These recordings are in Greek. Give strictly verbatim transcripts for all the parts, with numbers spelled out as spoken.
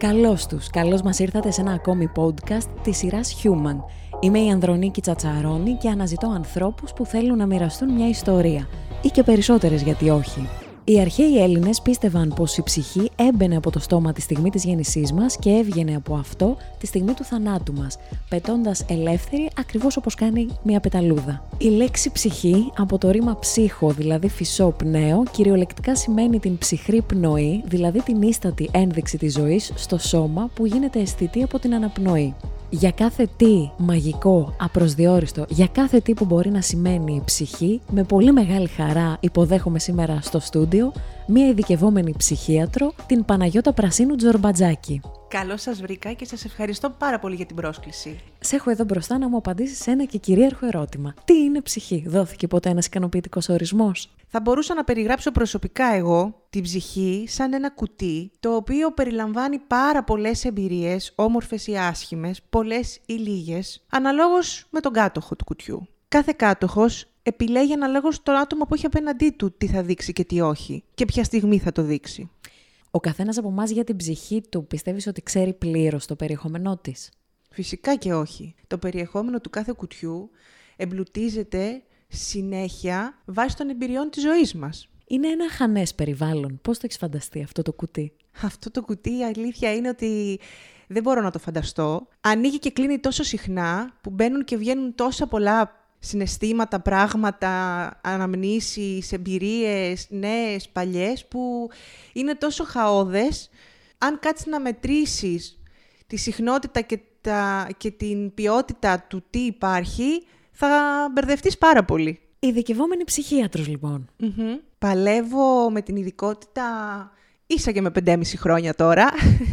Καλώς τους, καλώς μας ήρθατε σε ένα ακόμη podcast της σειράς Human. Είμαι η Ανδρονίκη Τσατσαρώνη και αναζητώ ανθρώπους που θέλουν να μοιραστούν μια ιστορία. Ή και περισσότερες, γιατί όχι. Οι αρχαίοι Έλληνες πίστευαν πως η ψυχή έμπαινε από το στόμα τη στιγμή της γέννησής μας και έβγαινε από αυτό τη στιγμή του θανάτου μας, πετώντας ελεύθερη ακριβώς όπως κάνει μια πεταλούδα. Η λέξη ψυχή, από το ρήμα ψύχο, δηλαδή φυσό πνέο, κυριολεκτικά σημαίνει την ψυχρή πνοή, δηλαδή την ίστατη ένδειξη της ζωής στο σώμα που γίνεται αισθητή από την αναπνοή. Για κάθε τι μαγικό, απροσδιόριστο, για κάθε τι που μπορεί να σημαίνει η ψυχή, με πολύ μεγάλη χαρά υποδέχομαι σήμερα στο στούντιο μία ειδικευόμενη ψυχίατρο, την Παναγιώτα Πρασίνου Τζορμπατζάκη. Καλώς σας βρήκα και σας ευχαριστώ πάρα πολύ για την πρόσκληση. Σε έχω εδώ μπροστά να μου απαντήσεις σε ένα και κυρίαρχο ερώτημα. Τι είναι ψυχή? Δόθηκε ποτέ ένας ικανοποιητικός ορισμός? Θα μπορούσα να περιγράψω προσωπικά εγώ την ψυχή σαν ένα κουτί, το οποίο περιλαμβάνει πάρα πολλές εμπειρίες, όμορφες ή άσχημες, πολλές ή λίγες, αναλόγως με τον κάτοχο του κουτιού. Κάθε κάτοχος επιλέγει αναλόγως το άτομο που έχει απέναντί του τι θα δείξει και τι όχι, και ποια στιγμή θα το δείξει. Ο καθένας από εμάς για την ψυχή του πιστεύεις ότι ξέρει πλήρως το περιεχόμενό της? Φυσικά και όχι. Το περιεχόμενο του κάθε κουτιού εμπλουτίζεται συνέχεια βάσει των εμπειριών της ζωής μας. Είναι ένα χανές περιβάλλον. Πώς το έχεις φανταστεί αυτό το κουτί? Αυτό το κουτί, η αλήθεια είναι ότι δεν μπορώ να το φανταστώ. Ανοίγει και κλείνει τόσο συχνά που μπαίνουν και βγαίνουν τόσα πολλά συναισθήματα, πράγματα, αναμνήσεις, εμπειρίες, νέες, παλιές, που είναι τόσο χαώδες. Αν κάτσεις να μετρήσεις τη συχνότητα και, τα, και την ποιότητα του τι υπάρχει, θα μπερδευτείς πάρα πολύ. Ειδικευόμενη ψυχίατρος, λοιπόν. Mm-hmm. Παλεύω με την ειδικότητα ίσα και με πεντέμιση χρόνια τώρα,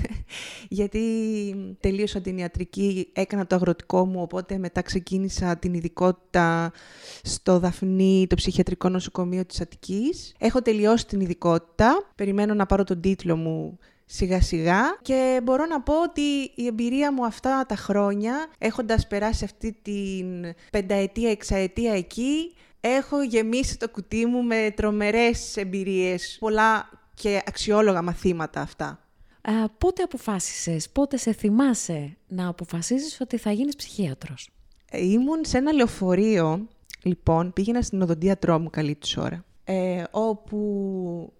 γιατί τελείωσα την ιατρική, έκανα το αγροτικό μου, οπότε μετά ξεκίνησα την ειδικότητα στο Δαφνί, το ψυχιατρικό νοσοκομείο της Αττικής. Έχω τελειώσει την ειδικότητα, περιμένω να πάρω τον τίτλο μου σιγά σιγά και μπορώ να πω ότι η εμπειρία μου αυτά τα χρόνια, έχοντας περάσει αυτή την πενταετία, εξαετία εκεί, έχω γεμίσει το κουτί μου με τρομερές εμπειρίες, πολλά και αξιόλογα μαθήματα αυτά. Α, πότε αποφάσισες, πότε σε θυμάσαι να αποφασίζεις ότι θα γίνεις ψυχίατρος? Ε, ήμουν σε ένα λεωφορείο, λοιπόν, πήγαινα στην οδοντίατρό μου καλή της ώρα, ε, όπου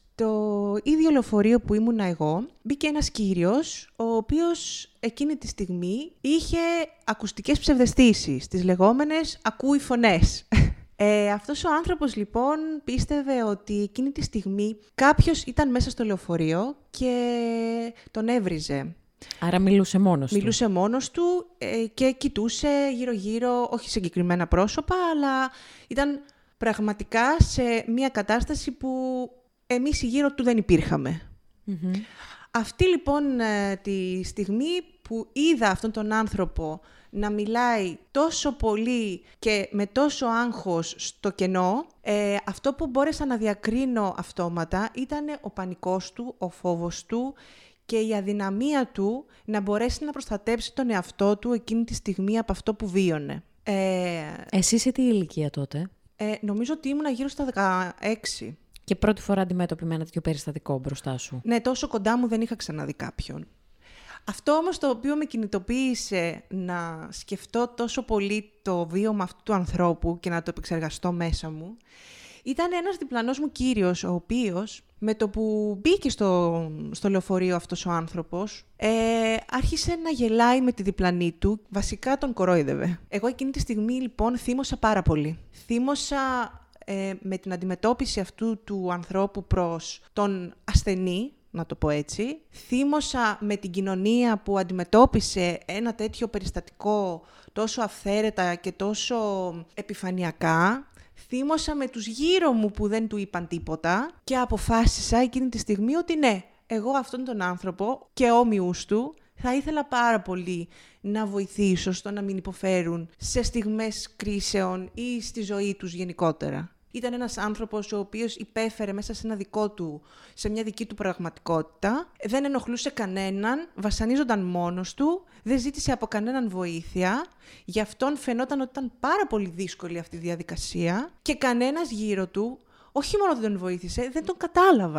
στο ίδιο λεωφορείο που ήμουνα εγώ, μπήκε ένας κύριος, ο οποίος εκείνη τη στιγμή είχε ακουστικές ψευδαισθήσεις, τις λεγόμενες ακούει φωνές. Ε, αυτός ο άνθρωπος λοιπόν πίστευε ότι εκείνη τη στιγμή κάποιος ήταν μέσα στο λεωφορείο και τον έβριζε. Άρα μιλούσε μόνος του. Μιλούσε μόνος του ε, και κοιτούσε γύρω-γύρω, όχι συγκεκριμένα πρόσωπα, αλλά ήταν πραγματικά σε μια κατάσταση που εμείς γύρω του δεν υπήρχαμε. Mm-hmm. Αυτή λοιπόν ε, τη στιγμή που είδα αυτόν τον άνθρωπο να μιλάει τόσο πολύ και με τόσο άγχος στο κενό, ε, αυτό που μπόρεσα να διακρίνω αυτόματα ήταν ο πανικός του, ο φόβος του και η αδυναμία του να μπορέσει να προστατέψει τον εαυτό του εκείνη τη στιγμή από αυτό που βίωνε. Ε, Εσύ σε τι ηλικία τότε? Ε, νομίζω ότι ήμουνα γύρω στα δεκαέξι. Και πρώτη φορά αντιμέτωπη με ένα τέτοιο περιστατικό μπροστά σου? Ναι, τόσο κοντά μου δεν είχα ξαναδεί κάποιον. Αυτό όμως το οποίο με κινητοποίησε να σκεφτώ τόσο πολύ το βίωμα αυτού του ανθρώπου και να το επεξεργαστώ μέσα μου, ήταν ένας διπλανός μου κύριος, ο οποίος με το που μπήκε στο, στο λεωφορείο αυτός ο άνθρωπος, ε, άρχισε να γελάει με τη διπλανή του, βασικά τον κορόιδευε. Εγώ εκείνη τη στιγμή λοιπόν θύμωσα πάρα πολύ. Θύμωσα ε, με την αντιμετώπιση αυτού του ανθρώπου προς τον ασθενή, να το πω έτσι. Θύμωσα με την κοινωνία που αντιμετώπισε ένα τέτοιο περιστατικό τόσο αυθαίρετα και τόσο επιφανειακά. Θύμωσα με τους γύρω μου που δεν του είπαν τίποτα και αποφάσισα εκείνη τη στιγμή ότι ναι, εγώ αυτόν τον άνθρωπο και όμοιους του θα ήθελα πάρα πολύ να βοηθήσω στο να μην υποφέρουν σε στιγμές κρίσεων ή στη ζωή τους γενικότερα. Ήταν ένας άνθρωπος ο οποίος υπέφερε μέσα σε, ένα δικό του, σε μια δική του πραγματικότητα, δεν ενοχλούσε κανέναν, βασανίζονταν μόνος του, δεν ζήτησε από κανέναν βοήθεια, γι' αυτόν φαινόταν ότι ήταν πάρα πολύ δύσκολη αυτή η διαδικασία και κανένας γύρω του, όχι μόνο δεν τον βοήθησε, δεν τον κατάλαβαν.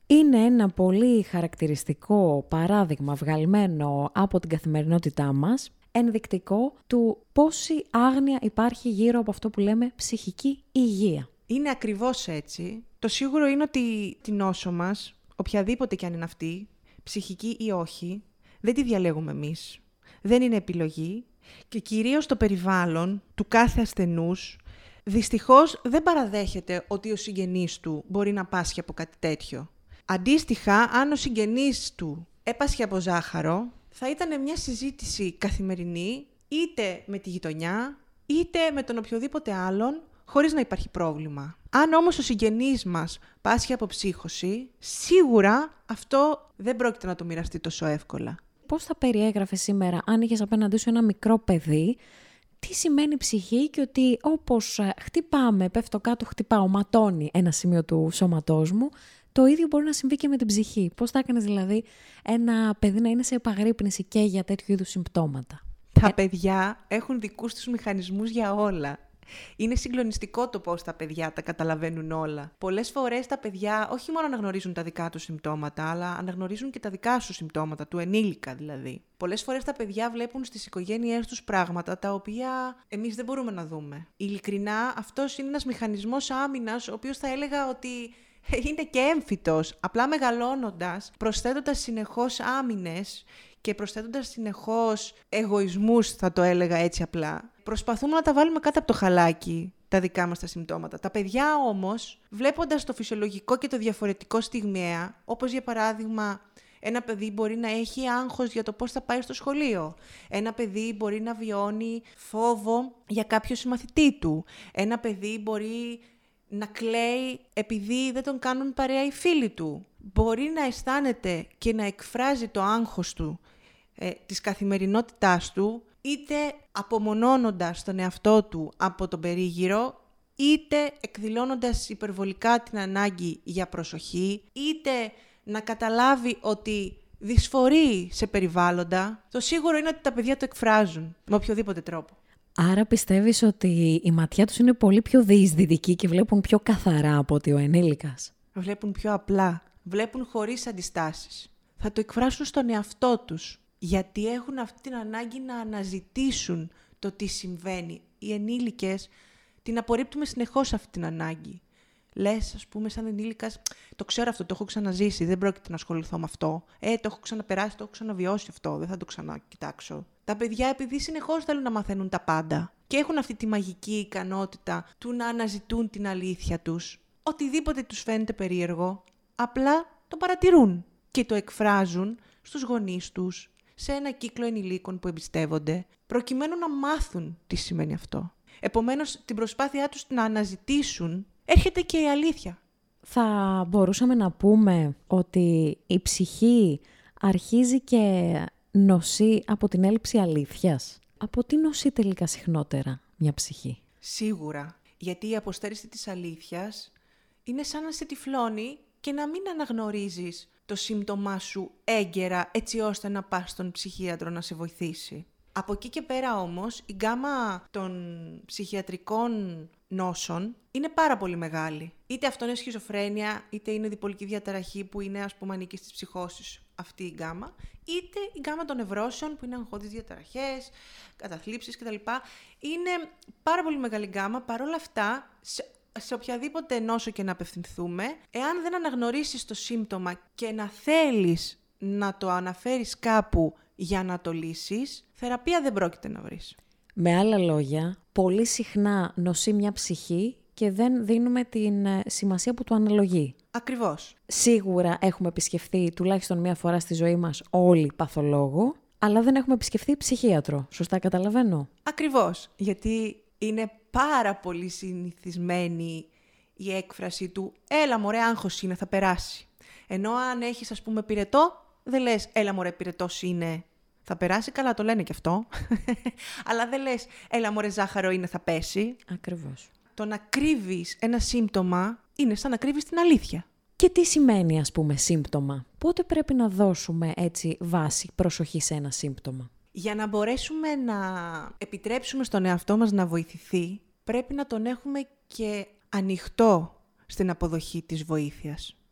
Είναι ένα πολύ χαρακτηριστικό παράδειγμα βγαλμένο από την καθημερινότητά μας, ενδεικτικό του πόση άγνοια υπάρχει γύρω από αυτό που λέμε ψυχική υγεία. Είναι ακριβώς έτσι. Το σίγουρο είναι ότι την νόσο μας, οποιαδήποτε κι αν είναι αυτή, ψυχική ή όχι, δεν τη διαλέγουμε εμείς. Δεν είναι επιλογή και κυρίως το περιβάλλον του κάθε ασθενούς δυστυχώς δεν παραδέχεται ότι ο συγγενής του μπορεί να πάσχει από κάτι τέτοιο. Αντίστοιχα, αν ο συγγενής του έπασχε από ζάχαρο, θα ήταν μια συζήτηση καθημερινή, είτε με τη γειτονιά, είτε με τον οποιοδήποτε άλλον, χωρίς να υπάρχει πρόβλημα. Αν όμως ο συγγενής μας πάσχει από ψύχωση, σίγουρα αυτό δεν πρόκειται να το μοιραστεί τόσο εύκολα. Πώς θα περιέγραφε σήμερα, αν είχες απέναντί σου ένα μικρό παιδί, τι σημαίνει ψυχή και ότι όπως χτυπάμε, πέφτω κάτω, χτυπάω, ματώνει ένα σημείο του σώματός μου, το ίδιο μπορεί να συμβεί και με την ψυχή. Πώς θα έκανες δηλαδή ένα παιδί να είναι σε επαγρύπνηση και για τέτοιου είδους συμπτώματα? Τα παιδιά έχουν δικούς τους μηχανισμούς για όλα. Είναι συγκλονιστικό το πώς τα παιδιά τα καταλαβαίνουν όλα. Πολλές φορές τα παιδιά όχι μόνο αναγνωρίζουν τα δικά τους συμπτώματα, αλλά αναγνωρίζουν και τα δικά σου συμπτώματα, του ενήλικα δηλαδή. Πολλές φορές τα παιδιά βλέπουν στις οικογένειές τους πράγματα τα οποία εμείς δεν μπορούμε να δούμε. Ειλικρινά, αυτός είναι ένας μηχανισμός άμυνας, ο οποίος θα έλεγα ότι είναι και έμφυτος. Απλά μεγαλώνοντας, προσθέτοντας συνεχώς άμυνες και προσθέτοντας συνεχώς εγωισμούς, θα το έλεγα έτσι απλά, προσπαθούμε να τα βάλουμε κάτω από το χαλάκι τα δικά μας τα συμπτώματα. Τα παιδιά όμως, βλέποντας το φυσιολογικό και το διαφορετικό στιγμιαία, όπως για παράδειγμα ένα παιδί μπορεί να έχει άγχος για το πώς θα πάει στο σχολείο. Ένα παιδί μπορεί να βιώνει φόβο για κάποιο συμμαθητή του. Ένα παιδί μπορεί να κλαίει επειδή δεν τον κάνουν παρέα οι φίλοι του. Μπορεί να αισθάνεται και να εκφράζει το άγχος του, ε, της καθημερινότητάς του, είτε απομονώνοντας τον εαυτό του από τον περίγυρο, είτε εκδηλώνοντας υπερβολικά την ανάγκη για προσοχή, είτε να καταλάβει ότι δυσφορεί σε περιβάλλοντα. Το σίγουρο είναι ότι τα παιδιά το εκφράζουν με οποιοδήποτε τρόπο. Άρα πιστεύεις ότι η ματιά τους είναι πολύ πιο διεισδυτική και βλέπουν πιο καθαρά από ότι ο ενήλικας? Βλέπουν πιο απλά, βλέπουν χωρίς αντιστάσεις. Θα το εκφράσουν στον εαυτό τους, γιατί έχουν αυτή την ανάγκη να αναζητήσουν το τι συμβαίνει. Οι ενήλικες την απορρίπτουμε συνεχώς αυτή την ανάγκη. Λες, ας πούμε, σαν ενήλικας, το ξέρω αυτό, το έχω ξαναζήσει, δεν πρόκειται να ασχοληθώ με αυτό. Ε, το έχω ξαναπεράσει, το έχω ξαναβιώσει αυτό, δεν θα το ξανακοιτάξω. Τα παιδιά, επειδή συνεχώς θέλουν να μαθαίνουν τα πάντα και έχουν αυτή τη μαγική ικανότητα του να αναζητούν την αλήθεια τους, οτιδήποτε τους φαίνεται περίεργο, απλά το παρατηρούν και το εκφράζουν στους γονείς τους, σε ένα κύκλο ενηλίκων που εμπιστεύονται, προκειμένου να μάθουν τι σημαίνει αυτό. Επομένως, την προσπάθειά τους να αναζητήσουν, έρχεται και η αλήθεια. Θα μπορούσαμε να πούμε ότι η ψυχή αρχίζει και νοσεί από την έλλειψη αλήθειας. Από τι νοσεί τελικά συχνότερα μια ψυχή? Σίγουρα, γιατί η αποστέρηση της αλήθειας είναι σαν να σε τυφλώνει και να μην αναγνωρίζεις το σύμπτωμά σου έγκαιρα, έτσι ώστε να πας στον ψυχίατρο να σε βοηθήσει. Από εκεί και πέρα όμως, η γκάμα των ψυχιατρικών νόσων είναι πάρα πολύ μεγάλη. Είτε αυτό είναι σχιζοφρένεια, είτε είναι διπολική διαταραχή που είναι, ας πούμε, ανήκει στις ψυχώσεις αυτή η γκάμα, είτε η γκάμα των νευρώσεων που είναι αγχώδεις διαταραχές, καταθλίψεις κτλ. Είναι πάρα πολύ μεγάλη γκάμα. Παρ' όλα αυτά, σε, σε οποιαδήποτε νόσο και να απευθυνθούμε, εάν δεν αναγνωρίσεις το σύμπτωμα και να θέλεις να το αναφέρεις κάπου για να το λύσεις, θεραπεία δεν πρόκειται να βρεις. Με άλλα λόγια, πολύ συχνά νοσεί μια ψυχή και δεν δίνουμε την σημασία που του αναλογεί. Ακριβώς. Σίγουρα έχουμε επισκεφθεί τουλάχιστον μία φορά στη ζωή μας όλοι παθολόγο, αλλά δεν έχουμε επισκεφθεί ψυχίατρο. Σωστά καταλαβαίνω? Ακριβώς. Γιατί είναι πάρα πολύ συνηθισμένη η έκφραση του «έλα μωρέ, άγχος είναι, θα περάσει». Ενώ αν έχεις, ας πούμε, πυρετό, δεν λες «έλα μωρέ, πυρετός είναι, θα περάσει», καλά το λένε κι αυτό. Αλλά δεν λες «έλα μωρέ, ζάχαρο είναι, θα πέσει». Ακριβώς. Το να κρύβεις ένα σύμπτωμα είναι σαν να κρύβεις την αλήθεια. Και τι σημαίνει, ας πούμε, σύμπτωμα? Πότε πρέπει να δώσουμε έτσι βάση, προσοχή σε ένα σύμπτωμα? Για να μπορέσουμε να επιτρέψουμε στον εαυτό μας να βοηθηθεί, πρέπει να τον έχουμε και ανοιχτό στην αποδοχή της βοήθειας.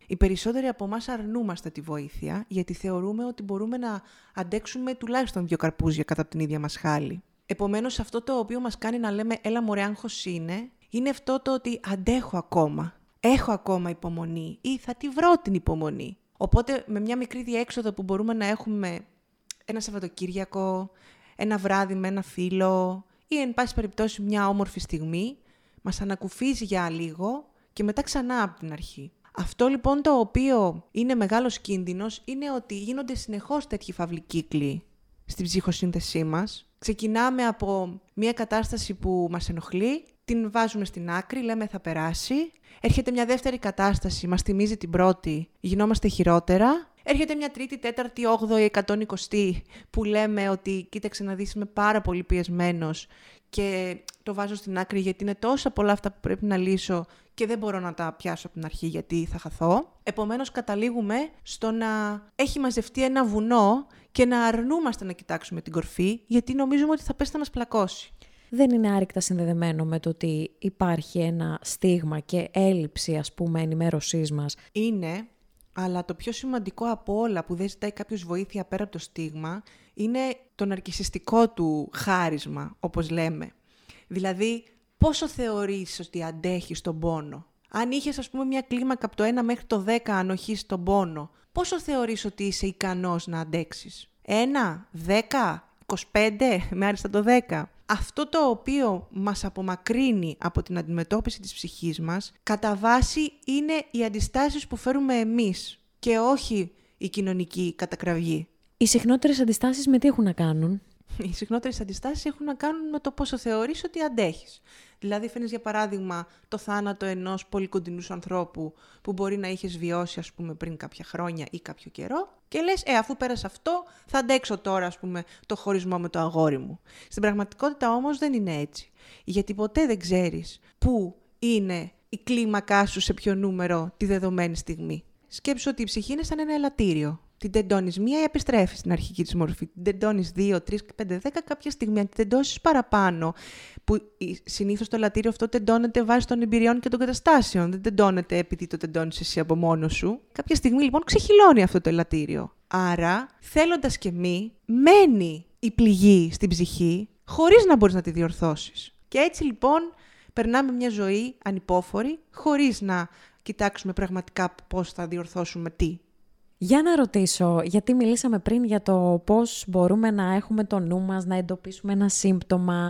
Οι περισσότεροι από εμάς αρνούμαστε τη βοήθεια, γιατί θεωρούμε ότι μπορούμε να αντέξουμε τουλάχιστον δύο καρπούζια κατά την ίδια μας χάλη. Επομένως, αυτό το οποίο μας κάνει να λέμε «έλα μωρέ, άγχος είναι», είναι αυτό το ότι αντέχω ακόμα, έχω ακόμα υπομονή ή θα τη βρω την υπομονή. Οπότε, με μια μικρή διέξοδο που μπορούμε να έχουμε ένα Σαββατοκύριακο, ένα βράδυ με ένα φίλο ή, εν πάση περιπτώσει, μια όμορφη στιγμή, μας ανακουφίζει για λίγο και μετά ξανά από την αρχή. Αυτό λοιπόν το οποίο είναι μεγάλος κίνδυνος είναι ότι γίνονται συνεχώς τέτοιοι φαύλοι κύκλοι στην ψυχοσύνθεσή μας. Ξεκινάμε από μια κατάσταση που μας ενοχλεί, την βάζουμε στην άκρη, λέμε θα περάσει. Έρχεται μια δεύτερη κατάσταση, μας θυμίζει την πρώτη, γινόμαστε χειρότερα. Έρχεται μια τρίτη, τέταρτη, όγδοη, εκατόν εικοστή που λέμε ότι κοίταξε να δεις, είμαι πάρα πολύ πιεσμένος και το βάζω στην άκρη γιατί είναι τόσα πολλά αυτά που πρέπει να λύσω και δεν μπορώ να τα πιάσω από την αρχή γιατί θα χαθώ. Επομένως καταλήγουμε στο να έχει μαζευτεί ένα βουνό και να αρνούμαστε να κοιτάξουμε την κορφή γιατί νομίζουμε ότι θα πέσει να μας πλακώσει. Δεν είναι άρρηκτα συνδεδεμένο με το ότι υπάρχει ένα στίγμα και έλλειψη, ας πούμε, ενημέρωσής μας? Είναι, αλλά το πιο σημαντικό από όλα που δεν ζητάει κάποιος βοήθεια πέρα από το στίγμα είναι το ναρκισσιστικό του χάρισμα, όπως λέμε. Δηλαδή, πόσο θεωρείς ότι αντέχεις τον πόνο? Αν είχες, ας πούμε, μια κλίμακα από το ένα μέχρι το δέκα ανοχής στον πόνο, πόσο θεωρείς ότι είσαι ικανός να αντέξεις? ένα, δέκα, είκοσι πέντε, με άριστα το δέκα. Αυτό το οποίο μας απομακρύνει από την αντιμετώπιση της ψυχής μας, κατά βάση είναι οι αντιστάσεις που φέρουμε εμείς και όχι η κοινωνική κατακραυγή. Οι συχνότερες αντιστάσεις με τι έχουν να κάνουν? Οι συχνότερες αντιστάσεις έχουν να κάνουν με το πόσο θεωρείς ότι αντέχεις. Δηλαδή, φέρνεις για παράδειγμα το θάνατο ενός πολύ κοντινού ανθρώπου που μπορεί να είχες βιώσει, ας πούμε, πριν κάποια χρόνια ή κάποιο καιρό και λες, ε, αφού πέρασε αυτό, θα αντέξω τώρα, ας πούμε, το χωρισμό με το αγόρι μου. Στην πραγματικότητα όμως δεν είναι έτσι. Γιατί ποτέ δεν ξέρεις πού είναι η κλίμακά σου σε ποιο νούμερο τη δεδομένη στιγμή. Σκέψου ότι η ψυχή είναι σαν ένα ελαττήριο. Την τεντώνεις μία ή επιστρέφει στην αρχική της μορφή. Την τεντώνεις δύο, τρεις, πέντε, δέκα κάποια στιγμή. Αν την τεντώσεις παραπάνω, που συνήθως το ελαττήριο αυτό τεντώνεται βάσει των εμπειριών και των καταστάσεων. Δεν τεντώνεται επειδή το τεντώνεις εσύ από μόνος σου. Κάποια στιγμή λοιπόν ξεχυλώνει αυτό το ελαττήριο. Άρα, θέλοντας και μη, μένει η πληγή στην ψυχή, χωρίς να μπορείς να τη διορθώσεις. Και έτσι λοιπόν περνάμε μια ζωή ανυπόφορη, χωρίς να κοιτάξουμε πραγματικά πώς θα διορθώσουμε τι. Για να ρωτήσω, γιατί μιλήσαμε πριν για το πώς μπορούμε να έχουμε το νου μας, να εντοπίσουμε ένα σύμπτωμα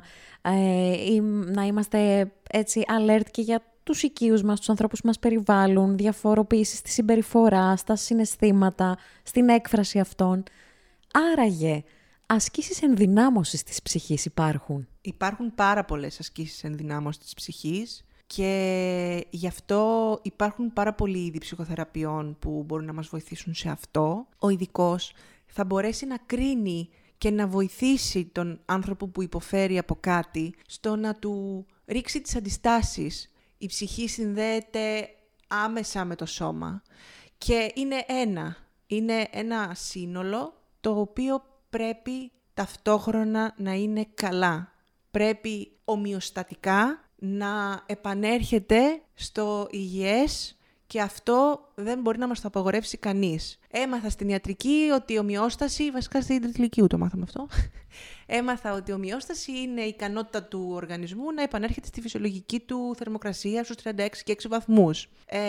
ε, ή να είμαστε έτσι alert και για τους οικείους μας, τους ανθρώπους που μας περιβάλλουν, διαφοροποίηση στη συμπεριφορά, στα συναισθήματα, στην έκφραση αυτών. Άραγε, ασκήσεις ενδυνάμωσης της ψυχής υπάρχουν? Υπάρχουν πάρα πολλές ασκήσεις ενδυνάμωσης της ψυχής. Και γι' αυτό υπάρχουν πάρα πολλοί είδη ψυχοθεραπείων που μπορούν να μας βοηθήσουν σε αυτό. Ο ειδικός θα μπορέσει να κρίνει και να βοηθήσει τον άνθρωπο που υποφέρει από κάτι στο να του ρίξει τις αντιστάσεις. Η ψυχή συνδέεται άμεσα με το σώμα και είναι ένα. Είναι ένα σύνολο το οποίο πρέπει ταυτόχρονα να είναι καλά. Πρέπει ομοιοστατικά να επανέρχεται στο υγιές και αυτό δεν μπορεί να μας το απαγορεύσει κανείς. Έμαθα στην ιατρική ότι η ομοιόσταση, βασικά στην τρίτη ηλικίου το μάθαμε αυτό, έμαθα ότι η ομοιόσταση είναι η ικανότητα του οργανισμού να επανέρχεται στη φυσιολογική του θερμοκρασία στους τριάντα έξι και έξι βαθμούς.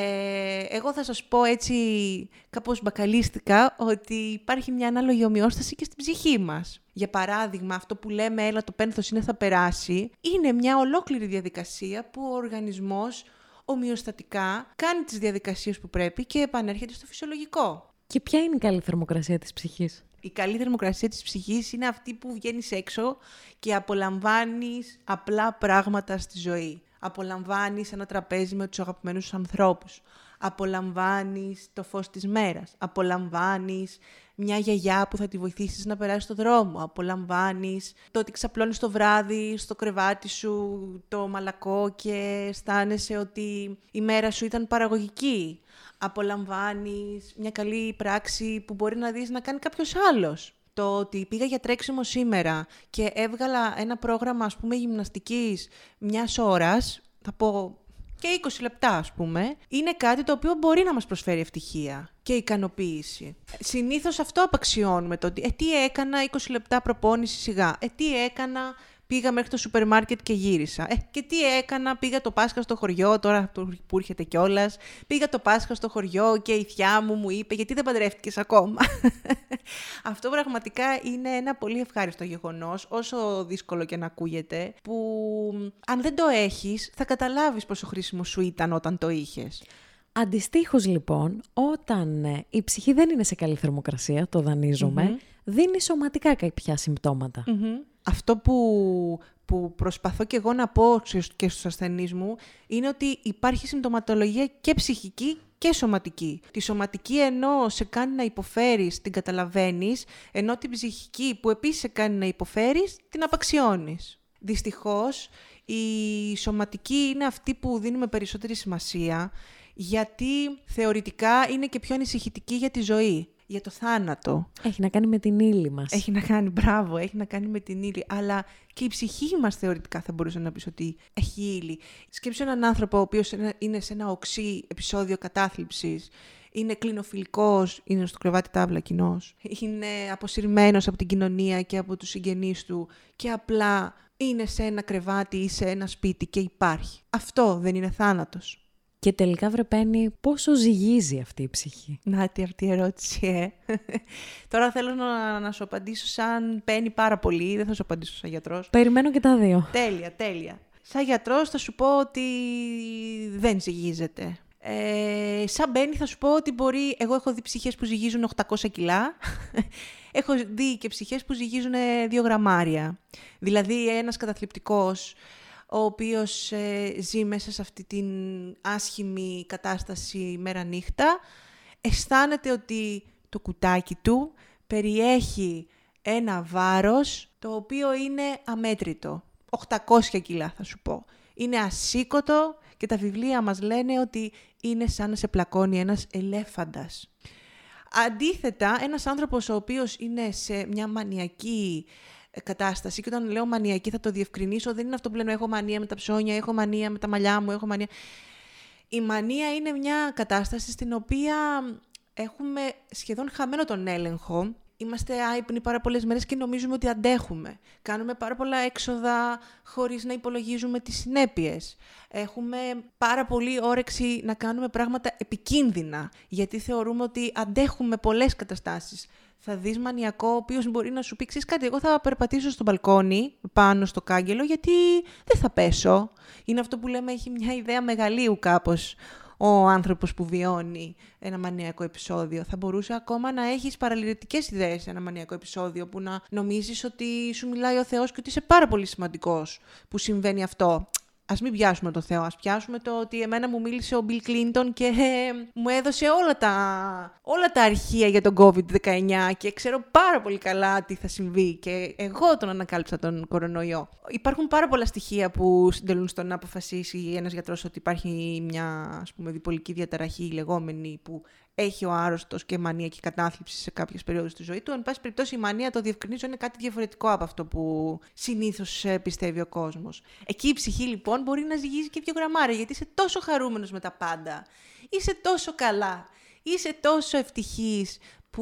Ε, εγώ θα σας πω έτσι κάπως μπακαλίστικα ότι υπάρχει μια ανάλογη ομοιόσταση και στην ψυχή μας. Για παράδειγμα, αυτό που λέμε «έλα το πένθος είναι θα περάσει» είναι μια ολόκληρη διαδικασία που ο οργανισμός ομοιοστατικά κάνει τις διαδικασίες που πρέπει και επανέρχεται στο φυσιολογικό. Και ποια είναι η καλή θερμοκρασία της ψυχής? Η καλή θερμοκρασία της ψυχής είναι αυτή που βγαίνεις έξω και απολαμβάνεις απλά πράγματα στη ζωή. Απολαμβάνεις ένα τραπέζι με τους αγαπημένους ανθρώπους. Απολαμβάνεις το φως της μέρας. Απολαμβάνεις μια γιαγιά που θα τη βοηθήσεις να περάσει στο δρόμο. Απολαμβάνεις το ότι ξαπλώνεις το βράδυ στο κρεβάτι σου το μαλακό και αισθάνεσαι ότι η μέρα σου ήταν παραγωγική. Απολαμβάνεις μια καλή πράξη που μπορεί να δεις να κάνει κάποιος άλλος. Το ότι πήγα για τρέξιμο σήμερα και έβγαλα ένα πρόγραμμα, ας πούμε, γυμναστικής μιας ώρας, θα πω και είκοσι λεπτά, ας πούμε, είναι κάτι το οποίο μπορεί να μας προσφέρει ευτυχία και ικανοποίηση. Συνήθως αυτό απαξιώνουμε, το ότι ε, τι έκανα είκοσι λεπτά προπόνηση σιγά, ε, τι έκανα, πήγα μέχρι το σούπερ μάρκετ και γύρισα, ε, και τι έκανα, πήγα το Πάσχα στο χωριό, τώρα που έρχεται κιόλας, πήγα το Πάσχα στο χωριό και η θιά μου μου είπε γιατί δεν παντρεύτηκες ακόμα. Αυτό πραγματικά είναι ένα πολύ ευχάριστο γεγονός, όσο δύσκολο και να ακούγεται, που αν δεν το έχεις θα καταλάβεις πόσο χρήσιμο σου ήταν όταν το είχες. Αντιστοίχως λοιπόν, όταν η ψυχή δεν είναι σε καλή θερμοκρασία, το δανείζομαι, mm-hmm. δίνει σωματικά κάποια συμπτώματα. Mm-hmm. Αυτό που, που προσπαθώ και εγώ να πω και στους ασθενείς μου είναι ότι υπάρχει συμπτωματολογία και ψυχική και σωματική. Τη σωματική ενώ σε κάνει να υποφέρεις, την καταλαβαίνεις, ενώ την ψυχική που επίσης σε κάνει να υποφέρεις, την απαξιώνεις. Δυστυχώς, η σωματική είναι αυτή που δίνουμε περισσότερη σημασία, γιατί θεωρητικά είναι και πιο ανησυχητική για τη ζωή, για το θάνατο. Έχει να κάνει με την ύλη μας. Έχει να κάνει, μπράβο, έχει να κάνει με την ύλη. Αλλά και η ψυχή μας θεωρητικά θα μπορούσε να πεις ότι έχει ύλη. Σκέψου έναν άνθρωπο ο οποίος είναι σε ένα οξύ επεισόδιο κατάθλιψης, είναι κλινοφιλικός, είναι στο κρεβάτι τάβλα κοινός, είναι αποσυρμένος από την κοινωνία και από τους συγγενείς του και απλά είναι σε ένα κρεβάτι ή σε ένα σπίτι και υπάρχει. Αυτό δεν είναι θάνατος? Και τελικά, βρε Πέννη, πόσο ζυγίζει αυτή η ψυχή? Να τι αυτή η ερώτηση, ε. Τώρα θέλω να, να σου απαντήσω σαν Πέννη πάρα πολύ, δεν θα σου απαντήσω σαν γιατρός. Περιμένω και τα δύο. Τέλεια, τέλεια. Σαν γιατρός θα σου πω ότι δεν ζυγίζεται. Ε, σαν Πέννη θα σου πω ότι μπορεί... Εγώ έχω δει ψυχές που ζυγίζουν οκτακόσια κιλά. Έχω δει και ψυχές που ζυγίζουν δύο γραμμάρια. Δηλαδή ένας καταθλιπτικός, ο οποίος ε, ζει μέσα σε αυτή την άσχημη κατάσταση μέρα-νύχτα, αισθάνεται ότι το κουτάκι του περιέχει ένα βάρος το οποίο είναι αμέτρητο. οκτακόσια κιλά θα σου πω. Είναι ασήκωτο και τα βιβλία μας λένε ότι είναι σαν να σε πλακώνει ένας ελέφαντας. Αντίθετα, ένας άνθρωπος ο οποίος είναι σε μια μανιακή κατάσταση, και όταν λέω μανιακή θα το διευκρινίσω, δεν είναι αυτό που λένε έχω μανία με τα ψώνια, έχω μανία με τα μαλλιά μου, έχω μανία. Η μανία είναι μια κατάσταση στην οποία έχουμε σχεδόν χαμένο τον έλεγχο. Είμαστε άυπνοι πάρα πολλές μέρες και νομίζουμε ότι αντέχουμε. Κάνουμε πάρα πολλά έξοδα χωρίς να υπολογίζουμε τις συνέπειες. Έχουμε πάρα πολύ όρεξη να κάνουμε πράγματα επικίνδυνα, γιατί θεωρούμε ότι αντέχουμε πολλές καταστάσεις. Θα δεις μανιακό, ο οποίος μπορεί να σου πει, ξέρεις κάτι, εγώ θα περπατήσω στο μπαλκόνι, πάνω στο κάγκελο, γιατί δεν θα πέσω. Είναι αυτό που λέμε, έχει μια ιδέα μεγαλείου κάπως ο άνθρωπος που βιώνει ένα μανιακό επεισόδιο. Θα μπορούσε ακόμα να έχεις παραλυρητικές ιδέες σε ένα μανιακό επεισόδιο, που να νομίζεις ότι σου μιλάει ο Θεός και ότι είσαι πάρα πολύ σημαντικός που συμβαίνει αυτό. Ας μην πιάσουμε το Θεό, ας πιάσουμε το ότι εμένα μου μίλησε ο Μπιλ Κλίντον και ε, μου έδωσε όλα τα, όλα τα αρχεία για τον κόβιντ δεκαεννιά και ξέρω πάρα πολύ καλά τι θα συμβεί και εγώ τον ανακάλυψα τον κορονοϊό. Υπάρχουν πάρα πολλά στοιχεία που συντελούν στο να αποφασίσει ένας γιατρός ότι υπάρχει μια, ας πούμε, διπολική διαταραχή λεγόμενη που έχει ο άρρωστος και μανιακή κατάθλιψη σε κάποιες περιόδους της ζωής του. Εν πάση περιπτώσει, η μανία, το διευκρινίζω, είναι κάτι διαφορετικό από αυτό που συνήθως πιστεύει ο κόσμος. Εκεί η ψυχή λοιπόν μπορεί να ζυγίζει και δύο γραμμάρια, γιατί είσαι τόσο χαρούμενος με τα πάντα. Είσαι τόσο καλά. Είσαι τόσο ευτυχής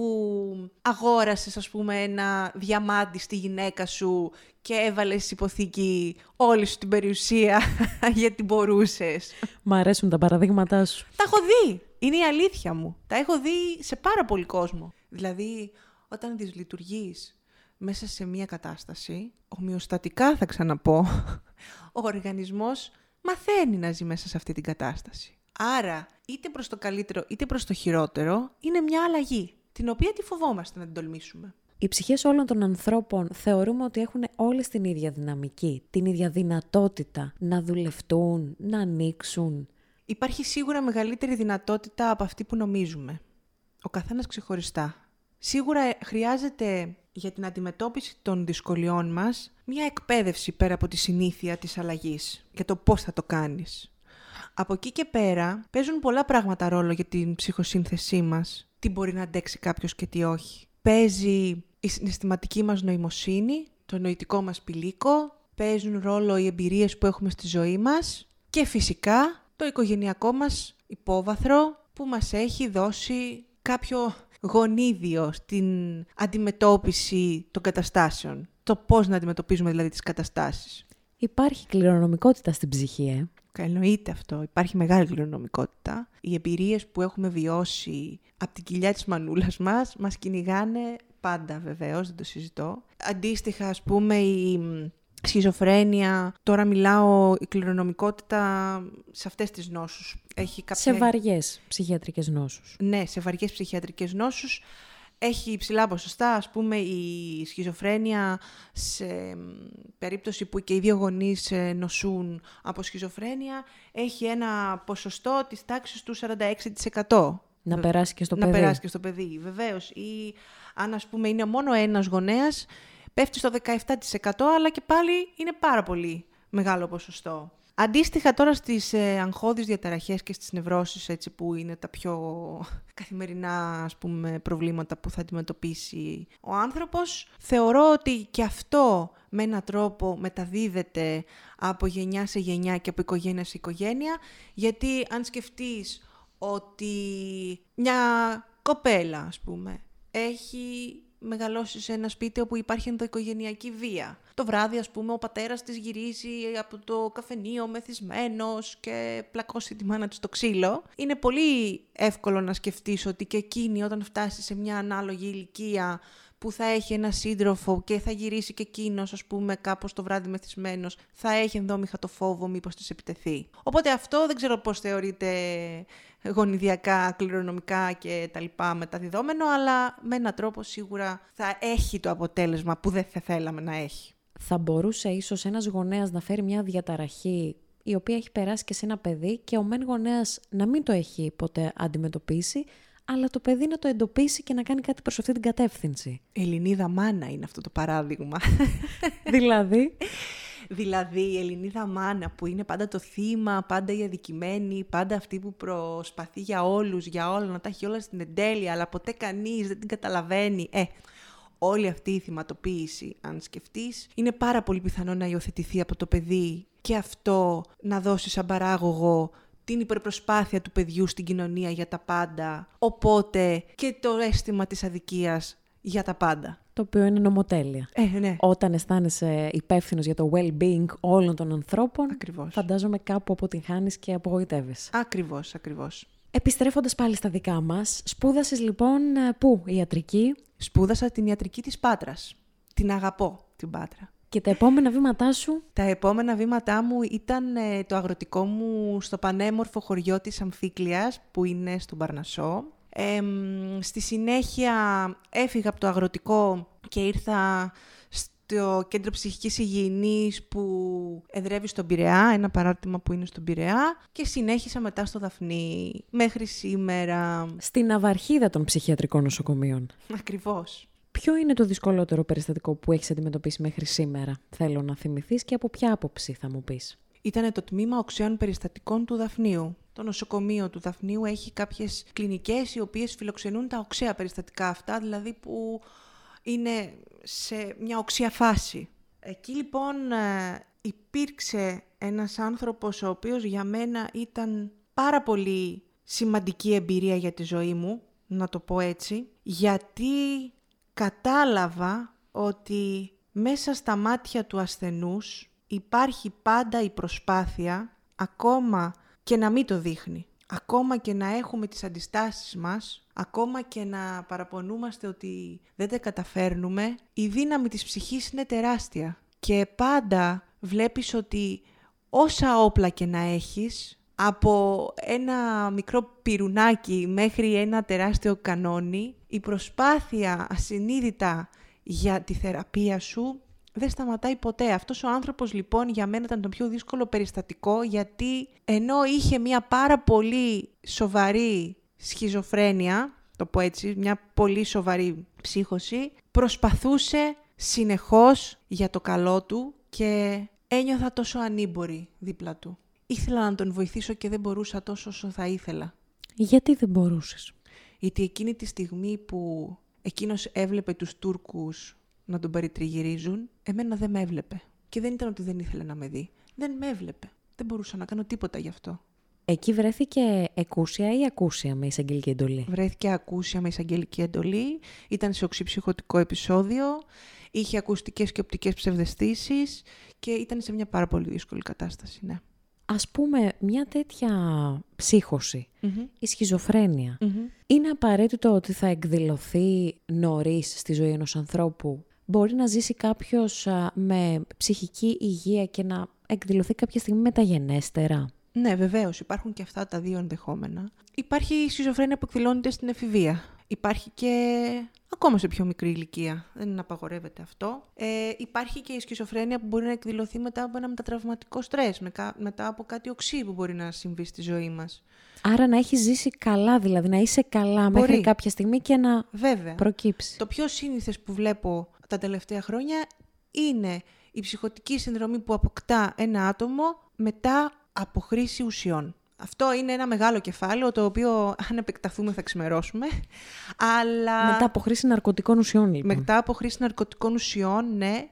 που αγόρασες, ας πούμε, ένα διαμάντι στη γυναίκα σου και έβαλες υποθήκη όλη σου την περιουσία γιατί μπορούσες. Μ' αρέσουν τα παραδείγματά σου. Τα έχω δει. Είναι η αλήθεια μου. Τα έχω δει σε πάρα πολύ κόσμο. Δηλαδή, όταν δυσλειτουργείς μέσα σε μία κατάσταση, ομοιοστατικά θα ξαναπώ, ο οργανισμός μαθαίνει να ζει μέσα σε αυτή την κατάσταση. Άρα, είτε προς το καλύτερο είτε προς το χειρότερο, είναι μια αλλαγή, την οποία τη φοβόμαστε να την τολμήσουμε. Οι ψυχές όλων των ανθρώπων θεωρούμε ότι έχουν όλες την ίδια δυναμική, την ίδια δυνατότητα να δουλευτούν, να ανοίξουν. Υπάρχει σίγουρα μεγαλύτερη δυνατότητα από αυτή που νομίζουμε. Ο καθένας ξεχωριστά. Σίγουρα χρειάζεται για την αντιμετώπιση των δυσκολιών μας μια εκπαίδευση πέρα από τη συνήθεια της αλλαγής για το πώς θα το κάνεις. Από εκεί και πέρα παίζουν πολλά πράγματα ρόλο για την ψυχοσύνθεσή μας. Τι μπορεί να αντέξει κάποιος και τι όχι. Παίζει η συναισθηματική μας νοημοσύνη, το νοητικό μας πηλίκο, παίζουν ρόλο οι εμπειρίες που έχουμε στη ζωή μας και φυσικά το οικογενειακό μας υπόβαθρο που μας έχει δώσει κάποιο γονίδιο στην αντιμετώπιση των καταστάσεων. Το πώς να αντιμετωπίζουμε δηλαδή τις καταστάσεις. Υπάρχει κληρονομικότητα στην ψυχή, ε. Εννοείται αυτό. Υπάρχει μεγάλη κληρονομικότητα. Οι εμπειρίες που έχουμε βιώσει από την κοιλιά της μανούλας μας μας κυνηγάνε πάντα, βεβαίως, δεν το συζητώ. Αντίστοιχα, ας πούμε, η σχιζοφρένεια, τώρα μιλάω η κληρονομικότητα σε αυτές τις νόσους. Έχει κάποια... Σε βαριές ψυχιατρικές νόσους. Ναι, σε βαριές ψυχιατρικές νόσους. Έχει υψηλά ποσοστά, ας πούμε, η σχιζοφρένεια σε περίπτωση που και οι δύο γονείς νοσούν από σχιζοφρένεια, έχει ένα ποσοστό της τάξης του σαράντα έξι τοις εκατό. Να περάσει και στο να παιδί. Να περάσει και στο παιδί, βεβαίως. Ή αν, ας πούμε, είναι μόνο ένας γονέας, πέφτει στο δεκαεπτά τοις εκατό, αλλά και πάλι είναι πάρα πολύ μεγάλο ποσοστό. Αντίστοιχα τώρα στις ε, αγχώδεις διαταραχές και στις νευρώσεις, έτσι, που είναι τα πιο καθημερινά, ας πούμε, προβλήματα που θα αντιμετωπίσει ο άνθρωπος, θεωρώ ότι και αυτό με έναν τρόπο μεταδίδεται από γενιά σε γενιά και από οικογένεια σε οικογένεια, γιατί αν σκεφτείς ότι μια κοπέλα, ας πούμε, έχει μεγαλώσει σε ένα σπίτι όπου υπάρχει ενδοοικογενειακή βία. Το βράδυ, ας πούμε, ο πατέρας της γυρίζει από το καφενείο μεθυσμένος και πλακώσει τη μάνα του στο ξύλο. Είναι πολύ εύκολο να σκεφτείς ότι και εκείνη όταν φτάσει σε μια ανάλογη ηλικία που θα έχει ένα σύντροφο και θα γυρίσει και εκείνος, ας πούμε, κάπως το βράδυ μεθυσμένος, θα έχει ενδόμηχα το φόβο μήπως της επιτεθεί. Οπότε αυτό δεν ξέρω πώς θεωρείται γονιδιακά, κληρονομικά και τα λοιπά μεταδιδόμενο, αλλά με έναν τρόπο σίγουρα θα έχει το αποτέλεσμα που δεν θα θέλαμε να έχει. Θα μπορούσε ίσως ένας γονέας να φέρει μια διαταραχή η οποία έχει περάσει και σε ένα παιδί και ο μεν γονέας να μην το έχει ποτέ αντιμετωπίσει, αλλά το παιδί να το εντοπίσει και να κάνει κάτι προς αυτή την κατεύθυνση. Ελληνίδα μάνα είναι αυτό το παράδειγμα. Δηλαδή... Δηλαδή η Ελληνίδα μάνα που είναι πάντα το θύμα, πάντα η αδικημένη, πάντα αυτή που προσπαθεί για όλους, για όλα, να τα έχει όλα στην εντέλεια, αλλά ποτέ κανείς δεν την καταλαβαίνει. Ε, όλη αυτή η θυματοποίηση, αν σκεφτείς, είναι πάρα πολύ πιθανό να υιοθετηθεί από το παιδί και αυτό να δώσει σαν παράγωγο την υπερπροσπάθεια του παιδιού στην κοινωνία για τα πάντα, οπότε και το αίσθημα της αδικίας για τα πάντα. Το οποίο είναι νομοτέλεια. Ε, ναι. Όταν αισθάνεσαι υπεύθυνος για το well-being όλων των ανθρώπων, ακριβώς. Φαντάζομαι κάπου αποτυγχάνεις και απογοητεύεσαι. Ακριβώς, ακριβώς. Επιστρέφοντας πάλι στα δικά μας, σπούδασες λοιπόν πού, ιατρική? Σπούδασα την ιατρική της Πάτρας. Την αγαπώ την Πάτρα. Και τα επόμενα βήματά σου? Τα επόμενα βήματά μου ήταν ε, το αγροτικό μου στο πανέμορφο χωριό της Αμφίκλειας, που είναι στον Παρνασσό. Ε, στη συνέχεια έφυγα από το αγροτικό και ήρθα στο κέντρο ψυχικής υγιεινής που εδρεύει στον Πειραιά, ένα παράρτημα που είναι στον Πειραιά, και συνέχισα μετά στο Δαφνί μέχρι σήμερα. Στην ναυαρχίδα των ψυχιατρικών νοσοκομείων. Ακριβώς. Ποιο είναι το δυσκολότερο περιστατικό που έχεις αντιμετωπίσει μέχρι σήμερα? Θέλω να θυμηθείς και από ποια άποψη θα μου πεις. Ήταν το τμήμα οξέων περιστατικών του Δαφνίου. Το νοσοκομείο του Δαφνίου έχει κάποιες κλινικές οι οποίες φιλοξενούν τα οξέα περιστατικά αυτά, δηλαδή που είναι σε μια οξέα φάση. Εκεί λοιπόν υπήρξε ένας άνθρωπος ο οποίος για μένα ήταν πάρα πολύ σημαντική εμπειρία για τη ζωή μου, να το πω έτσι, γιατί κατάλαβα ότι μέσα στα μάτια του ασθενούς υπάρχει πάντα η προσπάθεια, ακόμα και να μην το δείχνει. Ακόμα και να έχουμε τις αντιστάσεις μας, ακόμα και να παραπονούμαστε ότι δεν τα καταφέρνουμε, η δύναμη της ψυχής είναι τεράστια. Και πάντα βλέπεις ότι όσα όπλα και να έχεις, από ένα μικρό πυρουνάκι μέχρι ένα τεράστιο κανόνι, η προσπάθεια ασυνείδητα για τη θεραπεία σου δεν σταματάει ποτέ. Αυτός ο άνθρωπος λοιπόν για μένα ήταν το πιο δύσκολο περιστατικό, γιατί ενώ είχε μια πάρα πολύ σοβαρή σχιζοφρένεια, το πω έτσι, μια πολύ σοβαρή ψύχωση, προσπαθούσε συνεχώς για το καλό του και ένιωθα τόσο ανήμπορη δίπλα του. Ήθελα να τον βοηθήσω και δεν μπορούσα τόσο όσο θα ήθελα. Γιατί δεν μπορούσες? Γιατί εκείνη τη στιγμή που εκείνος έβλεπε τους Τούρκους να τον περιτριγυρίζουν, εμένα δεν με έβλεπε. Και δεν ήταν ότι δεν ήθελε να με δει. Δεν με έβλεπε. Δεν μπορούσα να κάνω τίποτα γι' αυτό. Εκεί βρέθηκε εκούσια ή ακούσια με εισαγγελική εντολή? Βρέθηκε ακούσια με εισαγγελική εντολή, ήταν σε οξυψυχωτικό επεισόδιο, είχε ακουστικές και οπτικές ψευδαισθήσεις και ήταν σε μια πάρα πολύ δύσκολη κατάσταση, ναι. Ας πούμε, μια τέτοια ψύχωση, mm-hmm. η σχιζοφρένεια, mm-hmm. είναι απαραίτητο ότι θα εκδηλωθεί νωρίς στη ζωή ενός ανθρώπου? Μπορεί να ζήσει κάποιος α, με ψυχική υγεία και να εκδηλωθεί κάποια στιγμή μεταγενέστερα? Ναι, βεβαίως. Υπάρχουν και αυτά τα δύο ενδεχόμενα. Υπάρχει η σχιζοφρένεια που εκδηλώνεται στην εφηβεία. Υπάρχει και ακόμα σε πιο μικρή ηλικία. Δεν απαγορεύεται αυτό. Ε, υπάρχει και η σχιζοφρένεια που μπορεί να εκδηλωθεί μετά από ένα μετατραυματικό στρες, μετά από κάτι οξύ που μπορεί να συμβεί στη ζωή μας. Άρα να έχει ζήσει καλά, δηλαδή να είσαι καλά μπορεί. Μέχρι κάποια στιγμή και να Βέβαια. Προκύψει. Το πιο σύνηθες που βλέπω τα τελευταία χρόνια είναι η ψυχωτική συνδρομή που αποκτά ένα άτομο μετά από χρήση ουσιών. Αυτό είναι ένα μεγάλο κεφάλαιο, το οποίο αν επεκταθούμε θα ξημερώσουμε. Αλλά... Μετά από χρήση ναρκωτικών ουσιών, λοιπόν. Μετά από χρήση ναρκωτικών ουσιών, ναι.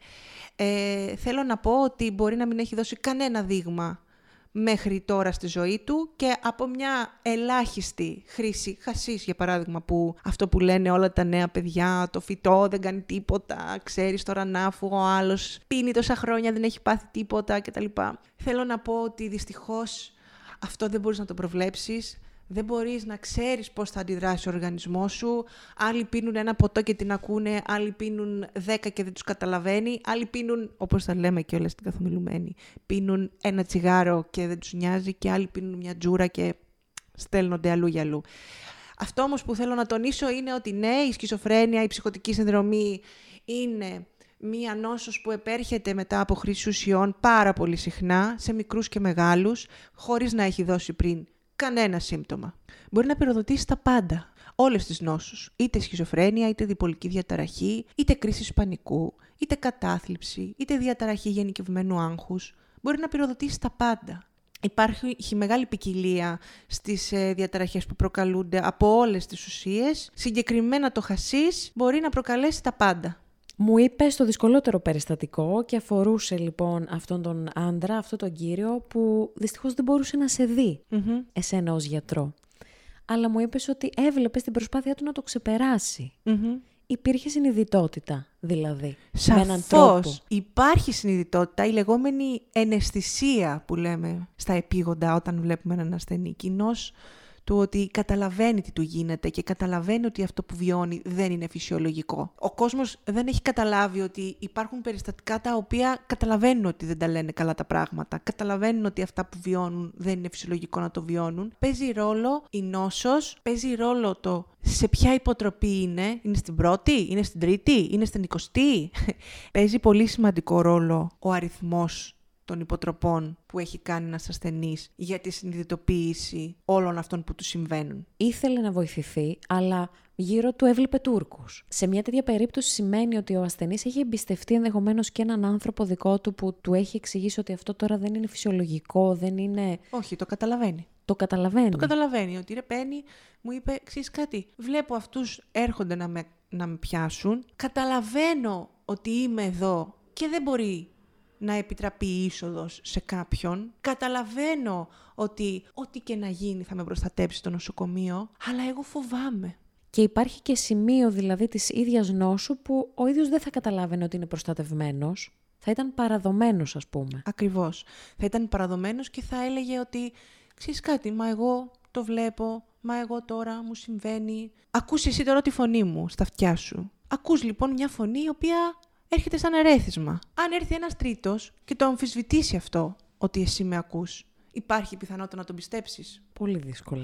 Ε, θέλω να πω ότι μπορεί να μην έχει δώσει κανένα δείγμα μέχρι τώρα στη ζωή του και από μια ελάχιστη χρήση χασίς, για παράδειγμα, που αυτό που λένε όλα τα νέα παιδιά, το φυτό δεν κάνει τίποτα, ξέρεις τώρα να αφού ο άλλος πίνει τόσα χρόνια, δεν έχει πάθει τίποτα κτλ. Θέλω να πω ότι δυστυχώς αυτό δεν μπορείς να το προβλέψεις. Δεν μπορείς να ξέρεις πώς θα αντιδράσει ο οργανισμός σου. Άλλοι πίνουν ένα ποτό και την ακούνε, άλλοι πίνουν δέκα και δεν τους καταλαβαίνει, άλλοι πίνουν, όπως θα λέμε και όλα στην καθομιλουμένη, πίνουν ένα τσιγάρο και δεν τους νοιάζει και άλλοι πίνουν μια τζούρα και στέλνονται αλλού για αλλού. Αυτό όμως που θέλω να τονίσω είναι ότι ναι, η σχιζοφρένεια, η ψυχωτική συνδρομή είναι μία νόσος που επέρχεται μετά από χρήση ουσιών πάρα πολύ συχνά, σε μικρούς και μεγάλους, χωρίς να έχει δώσει πριν κανένα σύμπτωμα. Μπορεί να πυροδοτήσει τα πάντα, όλες τις νόσους, είτε σχιζοφρένεια, είτε διπολική διαταραχή, είτε κρίση πανικού, είτε κατάθλιψη, είτε διαταραχή γενικευμένου άγχους. Μπορεί να πυροδοτήσει τα πάντα. Υπάρχει μεγάλη ποικιλία στις ε, διαταραχές που προκαλούνται από όλες τις ουσίες. Συγκεκριμένα το χασίς μπορεί να προκαλέσει τα πάντα. Μου είπε το δυσκολότερο περιστατικό και αφορούσε λοιπόν αυτόν τον άντρα, αυτόν τον κύριο που δυστυχώς δεν μπορούσε να σε δει mm-hmm. εσένα ως γιατρό. Αλλά μου είπες ότι έβλεπες την προσπάθειά του να το ξεπεράσει. Mm-hmm. Υπήρχε συνειδητότητα δηλαδή. Σαφώς με έναν τρόπο. Υπάρχει συνειδητότητα, η λεγόμενη εναισθησία που λέμε στα επίγοντα όταν βλέπουμε έναν ασθενή, κοινώς του ότι καταλαβαίνει τι του γίνεται και καταλαβαίνει ότι αυτό που βιώνει δεν είναι φυσιολογικό. Ο κόσμος δεν έχει καταλάβει ότι υπάρχουν περιστατικά τα οποία καταλαβαίνουν ότι δεν τα λένε καλά τα πράγματα. Καταλαβαίνουν ότι αυτά που βιώνουν δεν είναι φυσιολογικό να το βιώνουν. Παίζει ρόλο η νόσος, παίζει ρόλο το σε ποια υποτροπή είναι. Είναι στην πρώτη, είναι στην τρίτη, είναι στην εικοστή. Παίζει πολύ σημαντικό ρόλο ο αριθμός των υποτροπών που έχει κάνει ένας ασθενής για τη συνειδητοποίηση όλων αυτών που του συμβαίνουν. Ήθελε να βοηθηθεί, αλλά γύρω του έβλεπε Τούρκους. Σε μια τέτοια περίπτωση σημαίνει ότι ο ασθενής έχει εμπιστευτεί ενδεχομένως και έναν άνθρωπο δικό του που του έχει εξηγήσει ότι αυτό τώρα δεν είναι φυσιολογικό, δεν είναι... Όχι, το καταλαβαίνει. Το καταλαβαίνει. Το καταλαβαίνει ότι ρε Πέννη, μου είπε, ξέρεις κάτι, βλέπω αυτούς έρχονται να με, να με πιάσουν, καταλαβαίνω ότι είμαι εδώ και δεν μπορεί να επιτραπεί η είσοδος σε κάποιον. Καταλαβαίνω ότι ό,τι και να γίνει θα με προστατέψει στο νοσοκομείο, αλλά εγώ φοβάμαι. Και υπάρχει και σημείο δηλαδή της ίδιας νόσου που ο ίδιος δεν θα καταλάβαινε ότι είναι προστατευμένος. Θα ήταν παραδομένος, ας πούμε. Ακριβώς. Θα ήταν παραδομένος και θα έλεγε ότι ξέρεις κάτι, μα εγώ το βλέπω, μα εγώ τώρα μου συμβαίνει. Ακούς εσύ τώρα τη φωνή μου στα αυτιά σου. Ακούς λοιπόν μια φωνή η οποία έρχεται σαν ερέθισμα. Αν έρθει ένας τρίτος και το αμφισβητήσει αυτό, ότι εσύ με ακούς, υπάρχει πιθανότητα να τον πιστέψεις. Πολύ δύσκολα.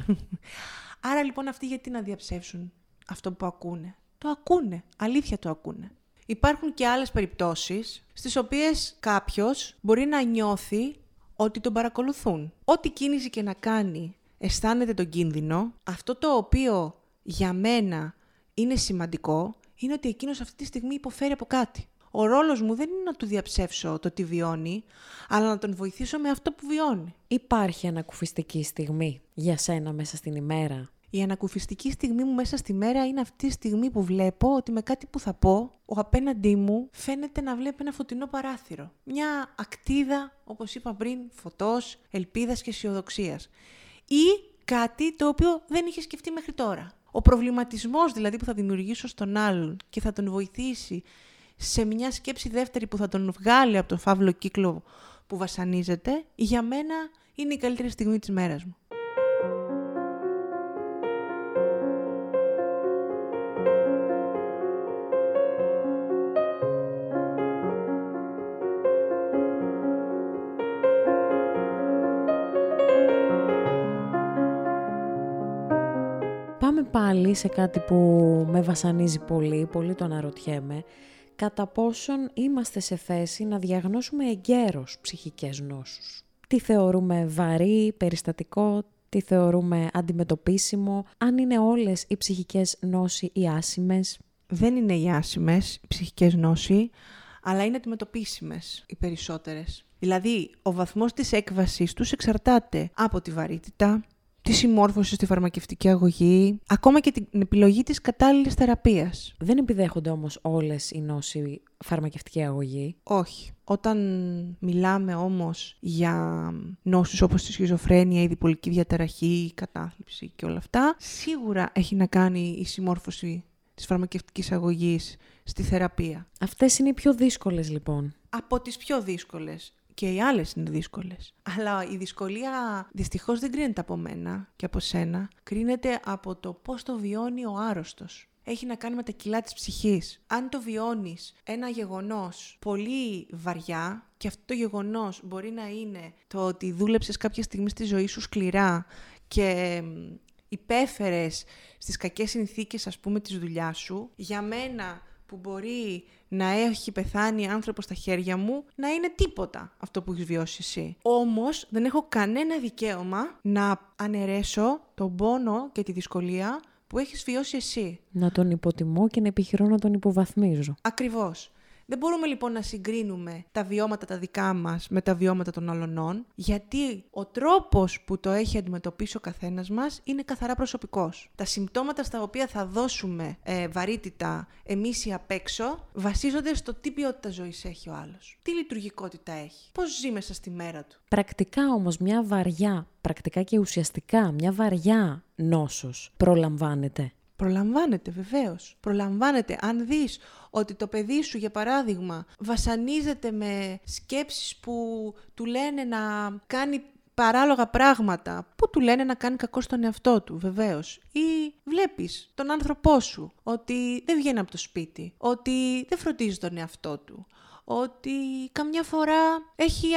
Άρα λοιπόν αυτοί γιατί να διαψεύσουν αυτό που ακούνε. Το ακούνε. Αλήθεια το ακούνε. Υπάρχουν και άλλες περιπτώσεις στις οποίες κάποιος μπορεί να νιώθει ότι τον παρακολουθούν. Ό,τι κίνηση και να κάνει αισθάνεται τον κίνδυνο. Αυτό το οποίο για μένα είναι σημαντικό είναι ότι εκείνος αυτή τη στιγμή υποφέρει από κάτι. Ο ρόλος μου δεν είναι να του διαψεύσω το τι βιώνει, αλλά να τον βοηθήσω με αυτό που βιώνει. Υπάρχει ανακουφιστική στιγμή για σένα μέσα στην ημέρα? Η ανακουφιστική στιγμή μου μέσα στη μέρα είναι αυτή τη στιγμή που βλέπω ότι με κάτι που θα πω, ο απέναντί μου φαίνεται να βλέπει ένα φωτεινό παράθυρο. Μια ακτίδα, όπως είπα πριν, φωτός, ελπίδας και αισιοδοξίας. ή κάτι το οποίο δεν είχε σκεφτεί μέχρι τώρα. Ο προβληματισμός δηλαδή που θα δημιουργήσω στον άλλον και θα τον βοηθήσει σε μια σκέψη δεύτερη που θα τον βγάλει από τον φαύλο κύκλο που βασανίζεται, για μένα είναι η καλύτερη στιγμή της μέρας μου. Πάμε πάλι σε κάτι που με βασανίζει πολύ, πολύ το αναρωτιέμαι, κατά πόσον είμαστε σε θέση να διαγνώσουμε εγκαίρως ψυχικές νόσους. Τι θεωρούμε βαρύ, περιστατικό, τι θεωρούμε αντιμετωπίσιμο, αν είναι όλες οι ψυχικές νόσοι οι άσημες. Δεν είναι οι άσημες οι ψυχικές νόσοι, αλλά είναι αντιμετωπίσιμες οι περισσότερες. Δηλαδή, ο βαθμός της έκβασης τους εξαρτάται από τη βαρύτητα, τη συμμόρφωση στη φαρμακευτική αγωγή, ακόμα και την επιλογή της κατάλληλης θεραπείας. Δεν επιδέχονται όμως όλες οι νόσοι φαρμακευτική αγωγή. Όχι. Όταν μιλάμε όμως για νόσους όπως τη σχιζοφρένεια, η διπολική διαταραχή, η κατάθλιψη και όλα αυτά, σίγουρα έχει να κάνει η συμμόρφωση της φαρμακευτικής αγωγής στη θεραπεία. Αυτές είναι οι πιο δύσκολες λοιπόν. Από τις πιο δύσκολες. Και οι άλλες είναι δύσκολες. Αλλά η δυσκολία δυστυχώς δεν κρίνεται από μένα και από σένα. Κρίνεται από το πώς το βιώνει ο άρρωστος. Έχει να κάνει με τα κιλά της ψυχής. Αν το βιώνεις ένα γεγονός πολύ βαριά, και αυτό το γεγονός μπορεί να είναι το ότι δούλεψες κάποια στιγμή στη ζωή σου σκληρά και υπέφερες στις κακές συνθήκες, ας πούμε, της δουλειάς σου, για μένα που μπορεί να έχει πεθάνει άνθρωπος στα χέρια μου, να είναι τίποτα αυτό που έχεις βιώσει εσύ. Όμως δεν έχω κανένα δικαίωμα να αναιρέσω τον πόνο και τη δυσκολία που έχεις βιώσει εσύ. Να τον υποτιμώ και να επιχειρώ να τον υποβαθμίζω. Ακριβώς. Δεν μπορούμε λοιπόν να συγκρίνουμε τα βιώματα τα δικά μας με τα βιώματα των αλλωνών, γιατί ο τρόπος που το έχει αντιμετωπίσει ο καθένας μας είναι καθαρά προσωπικός. Τα συμπτώματα στα οποία θα δώσουμε ε, βαρύτητα εμείς ή απ' έξω βασίζονται στο τι ποιότητα ζωής έχει ο άλλος, τι λειτουργικότητα έχει, πώς ζει μέσα στη μέρα του. Πρακτικά όμως μια βαριά, πρακτικά και ουσιαστικά μια βαριά νόσος προλαμβάνεται. Προλαμβάνεται βεβαίως. Προλαμβάνεται. Αν δεις ότι το παιδί σου, για παράδειγμα, βασανίζεται με σκέψεις που του λένε να κάνει παράλογα πράγματα, που του λένε να κάνει κακό στον εαυτό του, βεβαίως. Ή βλέπεις τον άνθρωπό σου ότι δεν βγαίνει από το σπίτι, ότι δεν φροντίζει τον εαυτό του, ότι καμιά φορά έχει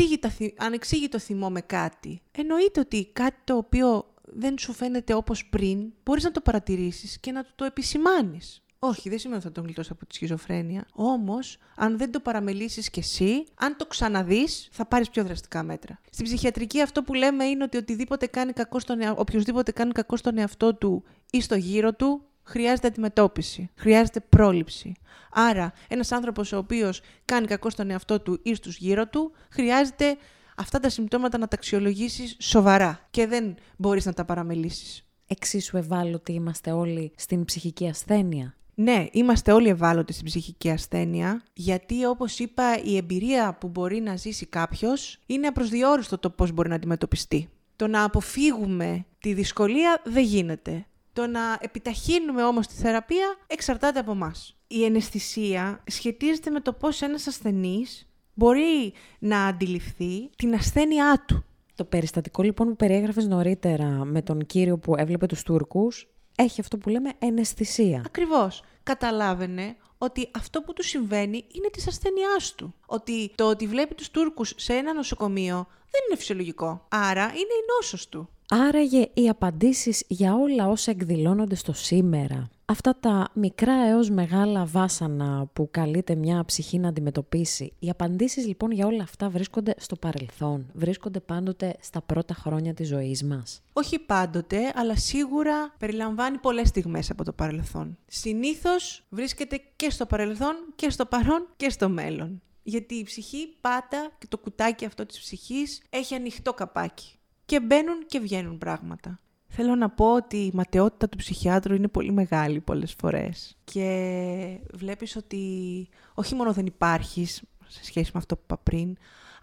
ανεξήγητο θυμό με κάτι. Εννοείται ότι κάτι το οποίο δεν σου φαίνεται όπως πριν, μπορείς να το παρατηρήσεις και να του το επισημάνεις. Όχι, δεν σημαίνει ότι θα τον γλιτώσει από τη σχιζοφρένεια. Όμως, αν δεν το παραμελήσεις κι εσύ, αν το ξαναδείς, θα πάρεις πιο δραστικά μέτρα. Στην ψυχιατρική αυτό που λέμε είναι ότι οτιδήποτε κάνει κακό στον εα... οποιοδήποτε κάνει κακό στον εαυτό του ή στο γύρο του, χρειάζεται αντιμετώπιση, χρειάζεται πρόληψη. Άρα, ένας άνθρωπος ο οποίος κάνει κακό στον εαυτό του ή στους γύρω του, χρειάζεται αυτά τα συμπτώματα να τα αξιολογήσεις σοβαρά και δεν μπορείς να τα παραμελήσεις. Εξίσου ευάλωτοι είμαστε όλοι στην ψυχική ασθένεια. Ναι, είμαστε όλοι ευάλωτοι στην ψυχική ασθένεια, γιατί όπως είπα, η εμπειρία που μπορεί να ζήσει κάποιος είναι απροσδιόριστο το πώς μπορεί να αντιμετωπιστεί. Το να αποφύγουμε τη δυσκολία δεν γίνεται. Το να επιταχύνουμε όμως τη θεραπεία εξαρτάται από εμάς. Η εναισθησία σχετίζεται με το πώς ένας ασθενής μπορεί να αντιληφθεί την ασθένειά του. Το περιστατικό λοιπόν που περιέγραφες νωρίτερα με τον κύριο που έβλεπε τους Τούρκους έχει αυτό που λέμε εναισθησία. Ακριβώς. Καταλάβαινε ότι αυτό που του συμβαίνει είναι της ασθένειάς του. Ότι το ότι βλέπει τους Τούρκους σε ένα νοσοκομείο δεν είναι φυσιολογικό. Άρα είναι η νόσος του. Άραγε οι απαντήσεις για όλα όσα εκδηλώνονται στο σήμερα, αυτά τα μικρά έως μεγάλα βάσανα που καλείται μια ψυχή να αντιμετωπίσει, οι απαντήσεις λοιπόν για όλα αυτά βρίσκονται στο παρελθόν, βρίσκονται πάντοτε στα πρώτα χρόνια της ζωής μας. Όχι πάντοτε, αλλά σίγουρα περιλαμβάνει πολλές στιγμές από το παρελθόν. Συνήθως βρίσκεται και στο παρελθόν και στο παρόν και στο μέλλον. Γιατί η ψυχή πάτα και το κουτάκι αυτό της ψυχής έχει ανοιχτό καπάκι. Και μπαίνουν και βγαίνουν πράγματα. Θέλω να πω ότι η ματαιότητα του ψυχιάτρου είναι πολύ μεγάλη πολλές φορές. Και βλέπεις ότι όχι μόνο δεν υπάρχεις σε σχέση με αυτό που είπα πριν,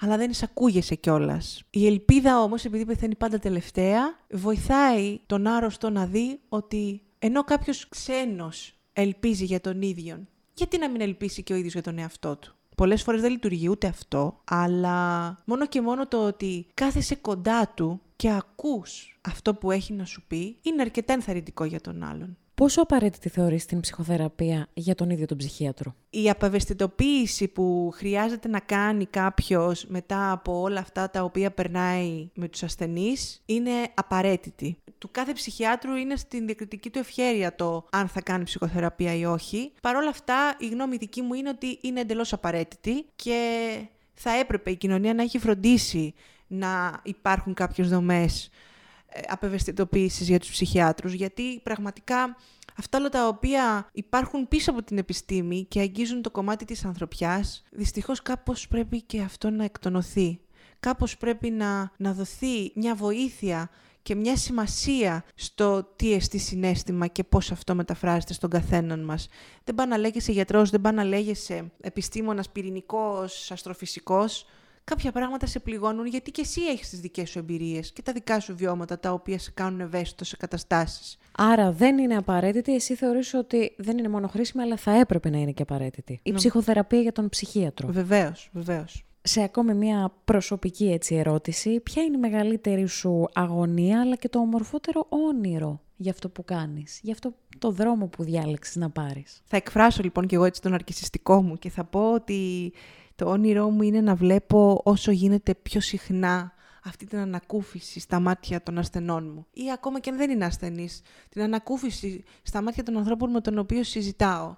αλλά δεν εισακούγεσαι κιόλας. Η ελπίδα όμως, επειδή πεθαίνει πάντα τελευταία, βοηθάει τον άρρωστο να δει ότι ενώ κάποιος ξένος ελπίζει για τον ίδιον, γιατί να μην ελπίσει και ο ίδιος για τον εαυτό του. Πολλές φορές δεν λειτουργεί ούτε αυτό, αλλά μόνο και μόνο το ότι κάθεσαι κοντά του και ακούς αυτό που έχει να σου πει, είναι αρκετά ενθαρρυντικό για τον άλλον. Πόσο απαραίτητη θεωρείς την ψυχοθεραπεία για τον ίδιο τον ψυχίατρο? Η απευαισθητοποίηση που χρειάζεται να κάνει κάποιος μετά από όλα αυτά τα οποία περνάει με τους ασθενείς είναι απαραίτητη. Του κάθε ψυχιάτρου είναι στην διακριτική του ευχέρεια το αν θα κάνει ψυχοθεραπεία ή όχι. Παρ' όλα αυτά, η γνώμη δική μου είναι ότι είναι εντελώς απαραίτητη και θα έπρεπε η κοινωνία να έχει φροντίσει να υπάρχουν κάποιες δομές απευαισθητοποίησης για τους ψυχιάτρους, γιατί πραγματικά αυτά όλα τα οποία υπάρχουν πίσω από την επιστήμη και αγγίζουν το κομμάτι της ανθρωπιάς, δυστυχώς κάπως πρέπει και αυτό να εκτονωθεί. Κάπως πρέπει να, να δοθεί μια βοήθεια και μια σημασία στο τι εστί συναίσθημα και πώς αυτό μεταφράζεται στον καθέναν μας. Δεν πάει να λέγεσαι γιατρός, δεν πάει να λέγεσαι επιστήμονας, πυρηνικός, αστροφυσικός. Κάποια πράγματα σε πληγώνουν γιατί και εσύ έχεις τις δικές σου εμπειρίες και τα δικά σου βιώματα τα οποία σε κάνουν ευαίσθητο σε καταστάσεις. Άρα δεν είναι απαραίτητη, εσύ θεωρείς ότι δεν είναι μόνο χρήσιμη, αλλά θα έπρεπε να είναι και απαραίτητη. Η Ναι. ψυχοθεραπεία για τον ψυχίατρο. Βεβαίως, βεβαίως. Σε ακόμη μια προσωπική έτσι ερώτηση, ποια είναι η μεγαλύτερη σου αγωνία αλλά και το ομορφότερο όνειρο για αυτό που κάνεις, για αυτό το δρόμο που διάλεξες να πάρεις? Θα εκφράσω λοιπόν και εγώ έτσι τον ναρκισσιστικό μου και θα πω ότι το όνειρό μου είναι να βλέπω όσο γίνεται πιο συχνά αυτή την ανακούφιση στα μάτια των ασθενών μου. Ή ακόμα και αν δεν είναι ασθενής, την ανακούφιση στα μάτια των ανθρώπων με τον οποίο συζητάω.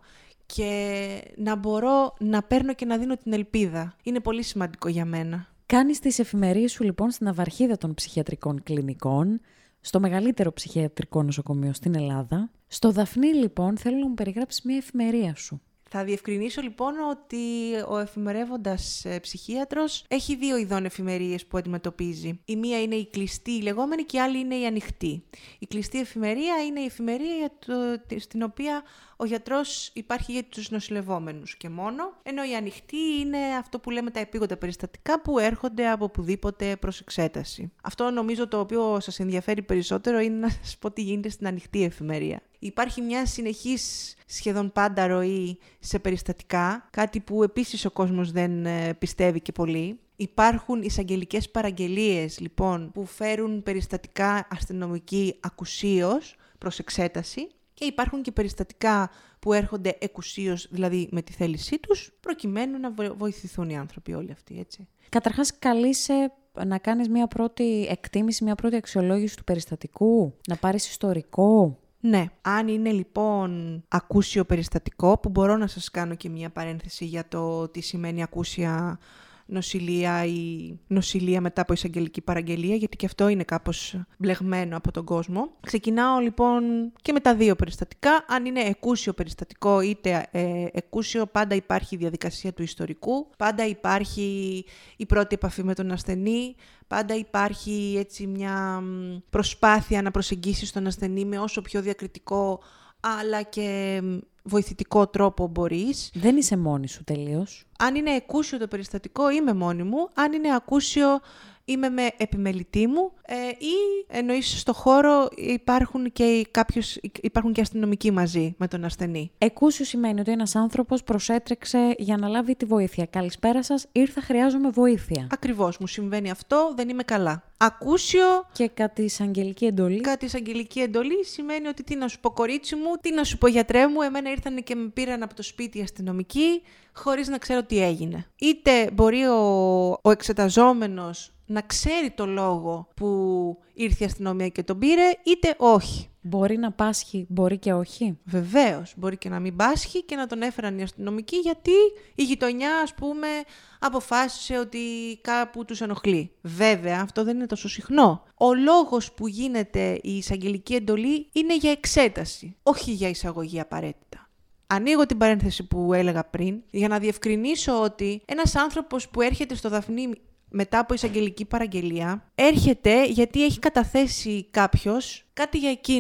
Και να μπορώ να παίρνω και να δίνω την ελπίδα. Είναι πολύ σημαντικό για μένα. Κάνεις τις εφημερίες σου λοιπόν στην Ναυαρχίδα των ψυχιατρικών κλινικών, στο μεγαλύτερο ψυχιατρικό νοσοκομείο στην Ελλάδα. Στο Δαφνί λοιπόν θέλω να μου περιγράψεις μια εφημερία σου. Θα διευκρινίσω λοιπόν ότι ο εφημερεύοντας ε, ψυχίατρος έχει δύο ειδών εφημερίες που αντιμετωπίζει. Η μία είναι η κλειστή η λεγόμενη και η άλλη είναι η ανοιχτή. Η κλειστή εφημερία είναι η εφημερία για το, στην οποία ο γιατρός υπάρχει για τους νοσηλευόμενους και μόνο, ενώ η ανοιχτή είναι αυτό που λέμε τα επίγοντα περιστατικά που έρχονται από οπουδήποτε προς εξέταση. Αυτό νομίζω το οποίο σας ενδιαφέρει περισσότερο είναι να σας πω τι γίνεται στην ανοιχτή εφημερία. Υπάρχει μια συνεχής σχεδόν πάντα ροή σε περιστατικά, κάτι που επίσης ο κόσμος δεν πιστεύει και πολύ. Υπάρχουν εισαγγελικές παραγγελίες λοιπόν που φέρουν περιστατικά αστυνομική ακουσίως προς εξέταση και υπάρχουν και περιστατικά που έρχονται εκουσίως, δηλαδή με τη θέλησή τους, προκειμένου να βοηθηθούν οι άνθρωποι όλοι αυτοί, έτσι. Καταρχάς καλείσαι να κάνεις μια πρώτη εκτίμηση, μια πρώτη αξιολόγηση του περιστατικού, να πάρεις ιστορικό. Ναι, αν είναι λοιπόν ακούσιο περιστατικό, που μπορώ να σας κάνω και μια παρένθεση για το τι σημαίνει ακούσια νοσηλεία ή νοσηλεία μετά από εισαγγελική παραγγελία, γιατί και αυτό είναι κάπως μπλεγμένο από τον κόσμο. Ξεκινάω λοιπόν και με τα δύο περιστατικά. Αν είναι εκούσιο περιστατικό είτε ε, εκούσιο, πάντα υπάρχει η διαδικασία του ιστορικού, πάντα υπάρχει η πρώτη επαφή με τον ασθενή, πάντα υπάρχει έτσι μια προσπάθεια να προσεγγίσεις τον ασθενή με όσο πιο διακριτικό αλλά και βοηθητικό τρόπο μπορείς. Δεν είσαι μόνη σου τελείως. Αν είναι εκούσιο το περιστατικό, είμαι μόνη μου. Αν είναι ακούσιο, είμαι με επιμελητή μου ε, ή εννοείς στο χώρο υπάρχουν και, κάποιος, υπάρχουν και αστυνομικοί μαζί με τον ασθενή. Εκούσιο σημαίνει ότι ένας άνθρωπος προσέτρεξε για να λάβει τη βοήθεια. Καλησπέρα σας, ήρθα, χρειάζομαι βοήθεια. Ακριβώς, μου συμβαίνει αυτό, δεν είμαι καλά. Ακούσιο. Και κατ' εισαγγελική εντολή. Κατ' εισαγγελική εντολή σημαίνει ότι τι να σου πω κορίτσι μου, τι να σου πω γιατρέ μου, εμένα ήρθανε και με πήραν από το σπίτι αστυνομικοί, χωρίς να ξέρω τι έγινε. Είτε μπορεί ο, ο εξεταζόμενος να ξέρει το λόγο που ήρθε η αστυνομία και τον πήρε, είτε όχι. Μπορεί να πάσχει, μπορεί και όχι. Βεβαίως, μπορεί και να μην πάσχει και να τον έφεραν οι αστυνομικοί γιατί η γειτονιά, ας πούμε, αποφάσισε ότι κάπου τους ενοχλεί. Βέβαια, αυτό δεν είναι τόσο συχνό. Ο λόγος που γίνεται η εισαγγελική εντολή είναι για εξέταση, όχι για εισαγωγή απαραίτητα. Ανοίγω την παρένθεση που έλεγα πριν για να διευκρινίσω ότι ένας άνθρωπος που έρχεται στο Δαφνί μετά από εισαγγελική παραγγελία, έρχεται γιατί έχει καταθέσει κάποιος κάτι για εκείνον.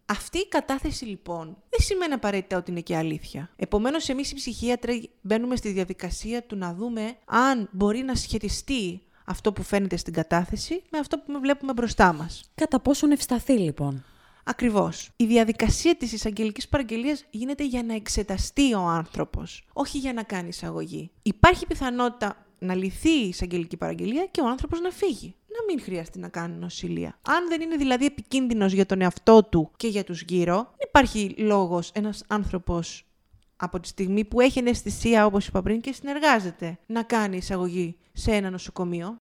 Αυτή η κατάθεση λοιπόν δεν σημαίνει απαραίτητα ότι είναι και αλήθεια. Επομένως, εμείς οι ψυχίατροι μπαίνουμε στη διαδικασία του να δούμε αν μπορεί να σχετιστεί αυτό που φαίνεται στην κατάθεση με αυτό που βλέπουμε μπροστά μας. Κατά πόσον ευσταθεί λοιπόν. Ακριβώς. Η διαδικασία της εισαγγελικής παραγγελίας γίνεται για να εξεταστεί ο άνθρωπος, όχι για να κάνει εισαγωγή. Υπάρχει πιθανότητα να λυθεί η εισαγγελική παραγγελία και ο άνθρωπος να φύγει. Να μην χρειαστεί να κάνει νοσηλεία. Αν δεν είναι δηλαδή επικίνδυνος για τον εαυτό του και για τους γύρω, δεν υπάρχει λόγος ένας άνθρωπος από τη στιγμή που έχει αναισθησία, όπως είπα πριν, και συνεργάζεται, να κάνει εισαγωγή σε ένα νοσοκομείο.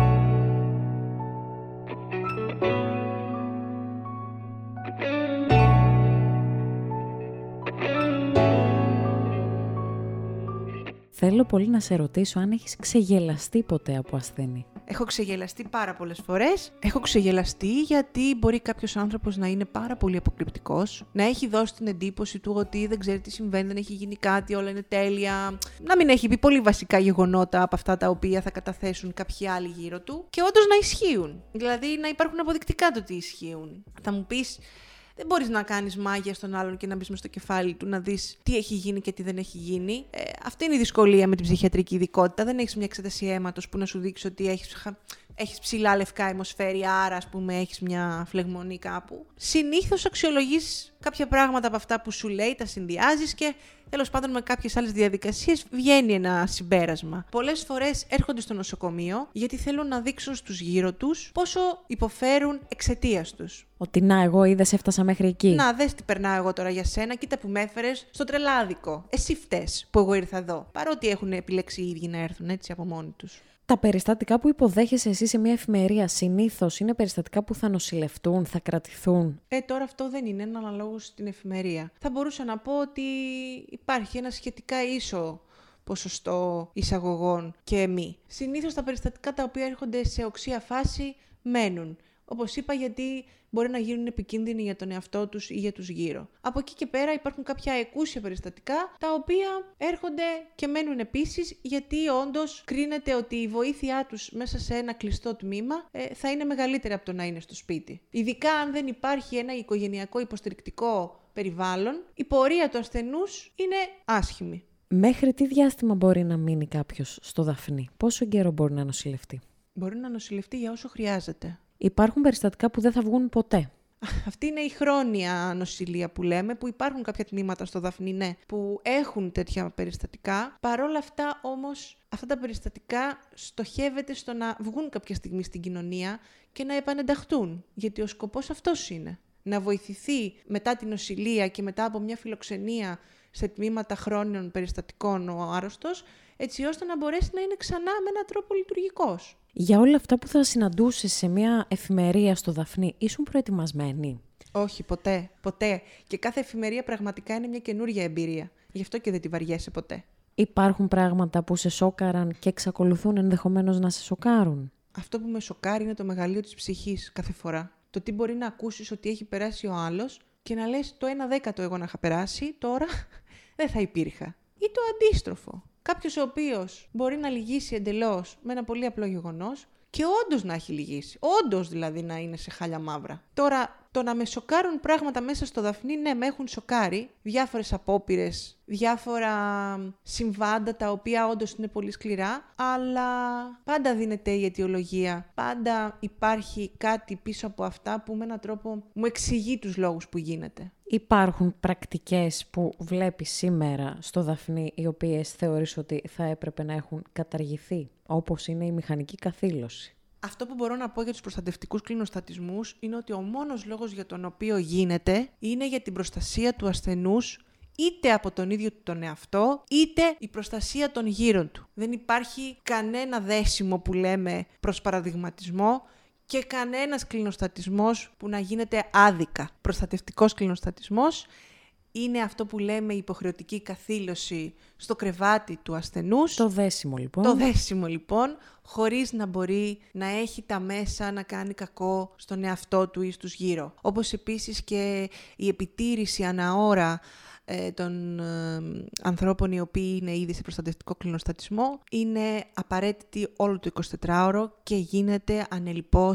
Θέλω πολύ να σε ρωτήσω αν έχεις ξεγελαστεί ποτέ από ασθενή. Έχω ξεγελαστεί πάρα πολλές φορές. Έχω ξεγελαστεί γιατί μπορεί κάποιος άνθρωπος να είναι πάρα πολύ αποκρυπτικός, να έχει δώσει την εντύπωση του ότι δεν ξέρει τι συμβαίνει, δεν έχει γίνει κάτι, όλα είναι τέλεια. Να μην έχει πει πολύ βασικά γεγονότα από αυτά τα οποία θα καταθέσουν κάποιοι άλλοι γύρω του και όντως να ισχύουν. Δηλαδή να υπάρχουν αποδεικτικά το ότι ισχύουν. Θα μου πεις, δεν μπορείς να κάνεις μάγια στον άλλον και να μπεις μες στο κεφάλι του να δεις τι έχει γίνει και τι δεν έχει γίνει. Ε, αυτή είναι η δυσκολία με την ψυχιατρική ειδικότητα. Δεν έχεις μια εξέταση αίματος που να σου δείξει ότι έχεις, έχεις ψηλά λευκά αιμοσφαίρια, άρα ας πούμε έχεις μια φλεγμονή κάπου. Συνήθως αξιολογείς κάποια πράγματα από αυτά που σου λέει, τα συνδυάζεις και τέλος πάντων με κάποιες άλλες διαδικασίες βγαίνει ένα συμπέρασμα. Πολλές φορές έρχονται στο νοσοκομείο γιατί θέλουν να δείξουν στους γύρω τους πόσο υποφέρουν εξαιτίας τους. Ότι να, εγώ είδες έφτασα μέχρι εκεί. Να, δες τι περνάω εγώ τώρα για σένα, κοίτα που με έφερες στο τρελάδικο. Εσύ φταίς που εγώ ήρθα εδώ. Παρότι έχουν επιλέξει οι ίδιοι να έρθουν έτσι από μόνοι τους. Τα περιστατικά που υποδέχεσαι εσύ σε μια εφημερία συνήθως είναι περιστατικά που θα νοσηλευτούν, θα κρατηθούν. Ε, τώρα αυτό δεν είναι ένα αναλόγως στην εφημερία. Θα μπορούσα να πω ότι υπάρχει ένα σχετικά ίσο ποσοστό εισαγωγών και μη. Συνήθως τα περιστατικά τα οποία έρχονται σε οξία φάση μένουν. Όπως είπα, γιατί μπορεί να γίνουν επικίνδυνοι για τον εαυτό τους ή για τους γύρω. Από εκεί και πέρα υπάρχουν κάποια εκούσια περιστατικά, τα οποία έρχονται και μένουν επίσης, γιατί όντως κρίνεται ότι η βοήθειά τους μέσα σε ένα κλειστό τμήμα ε, θα είναι μεγαλύτερη από το να είναι στο σπίτι. Ειδικά αν δεν υπάρχει ένα οικογενειακό υποστηρικτικό περιβάλλον, η πορεία του ασθενούς είναι άσχημη. Μέχρι τι διάστημα μπορεί να μείνει κάποιος στο Δαφνί? Πόσο καιρό μπορεί να νοσηλευτεί? Μπορεί να νοσηλευτεί για όσο χρειάζεται. Υπάρχουν περιστατικά που δεν θα βγουν ποτέ. Αυτή είναι η χρόνια νοσηλεία που λέμε, που υπάρχουν κάποια τμήματα στο Δαφνί, ναι, που έχουν τέτοια περιστατικά. Παρ' όλα αυτά όμως, αυτά τα περιστατικά στοχεύεται στο να βγουν κάποια στιγμή στην κοινωνία και να επανενταχτούν. Γιατί ο σκοπός αυτός είναι. Να βοηθηθεί μετά την νοσηλεία και μετά από μια φιλοξενία σε τμήματα χρόνιων περιστατικών ο άρρωστος, έτσι ώστε να μπορέσει να είναι ξανά με έναν τρόπο λειτουργικός. Για όλα αυτά που θα συναντούσες σε μια εφημερία στο Δαφνί, ήσουν προετοιμασμένη? Όχι, ποτέ, ποτέ. Και κάθε εφημερία πραγματικά είναι μια καινούργια εμπειρία. Γι' αυτό και δεν τη βαριέσαι ποτέ. Υπάρχουν πράγματα που σε σόκαραν και εξακολουθούν ενδεχομένως να σε σοκάρουν? Αυτό που με σοκάρει είναι το μεγαλείο της ψυχής κάθε φορά. Το τι μπορεί να ακούσεις ότι έχει περάσει ο άλλος και να λες το ένα δέκατο εγώ να είχα περάσει, τώρα δεν θα υπήρχα. Ή το αντίστροφο. Κάποιος ο οποίος μπορεί να λυγίσει εντελώς με ένα πολύ απλό γεγονός και όντως να έχει λυγίσει. Όντως δηλαδή να είναι σε χάλια μαύρα. Τώρα, το να με σοκάρουν πράγματα μέσα στο Δαφνί, ναι, με έχουν σοκάρει. Διάφορες απόπειρες, διάφορα συμβάντα τα οποία όντως είναι πολύ σκληρά, αλλά πάντα δίνεται η αιτιολογία. Πάντα υπάρχει κάτι πίσω από αυτά που με έναν τρόπο μου εξηγεί τους λόγους που γίνεται. Υπάρχουν πρακτικές που βλέπεις σήμερα στο Δαφνί, οι οποίες θεωρείς ότι θα έπρεπε να έχουν καταργηθεί, όπως είναι η μηχανική καθήλωση? Αυτό που μπορώ να πω για τους προστατευτικούς κλινοστατισμούς είναι ότι ο μόνος λόγος για τον οποίο γίνεται είναι για την προστασία του ασθενούς, είτε από τον ίδιο τον εαυτό, είτε η προστασία των γύρων του. Δεν υπάρχει κανένα δέσιμο που λέμε προς παραδειγματισμό και κανένας κλινοστατισμός που να γίνεται άδικα. Προστατευτικός κλινοστατισμός είναι αυτό που λέμε υποχρεωτική καθήλωση στο κρεβάτι του ασθενούς. Το δέσιμο λοιπόν. Το δέσιμο λοιπόν, χωρίς να μπορεί να έχει τα μέσα να κάνει κακό στον εαυτό του ή στους γύρω. Όπως επίσης και η επιτήρηση αναώρα ε, των ε, ανθρώπων οι οποίοι είναι ήδη σε προστατευτικό κλινοστατισμό είναι απαραίτητη όλο το εικοσιτετράωρο και γίνεται ανελιπώς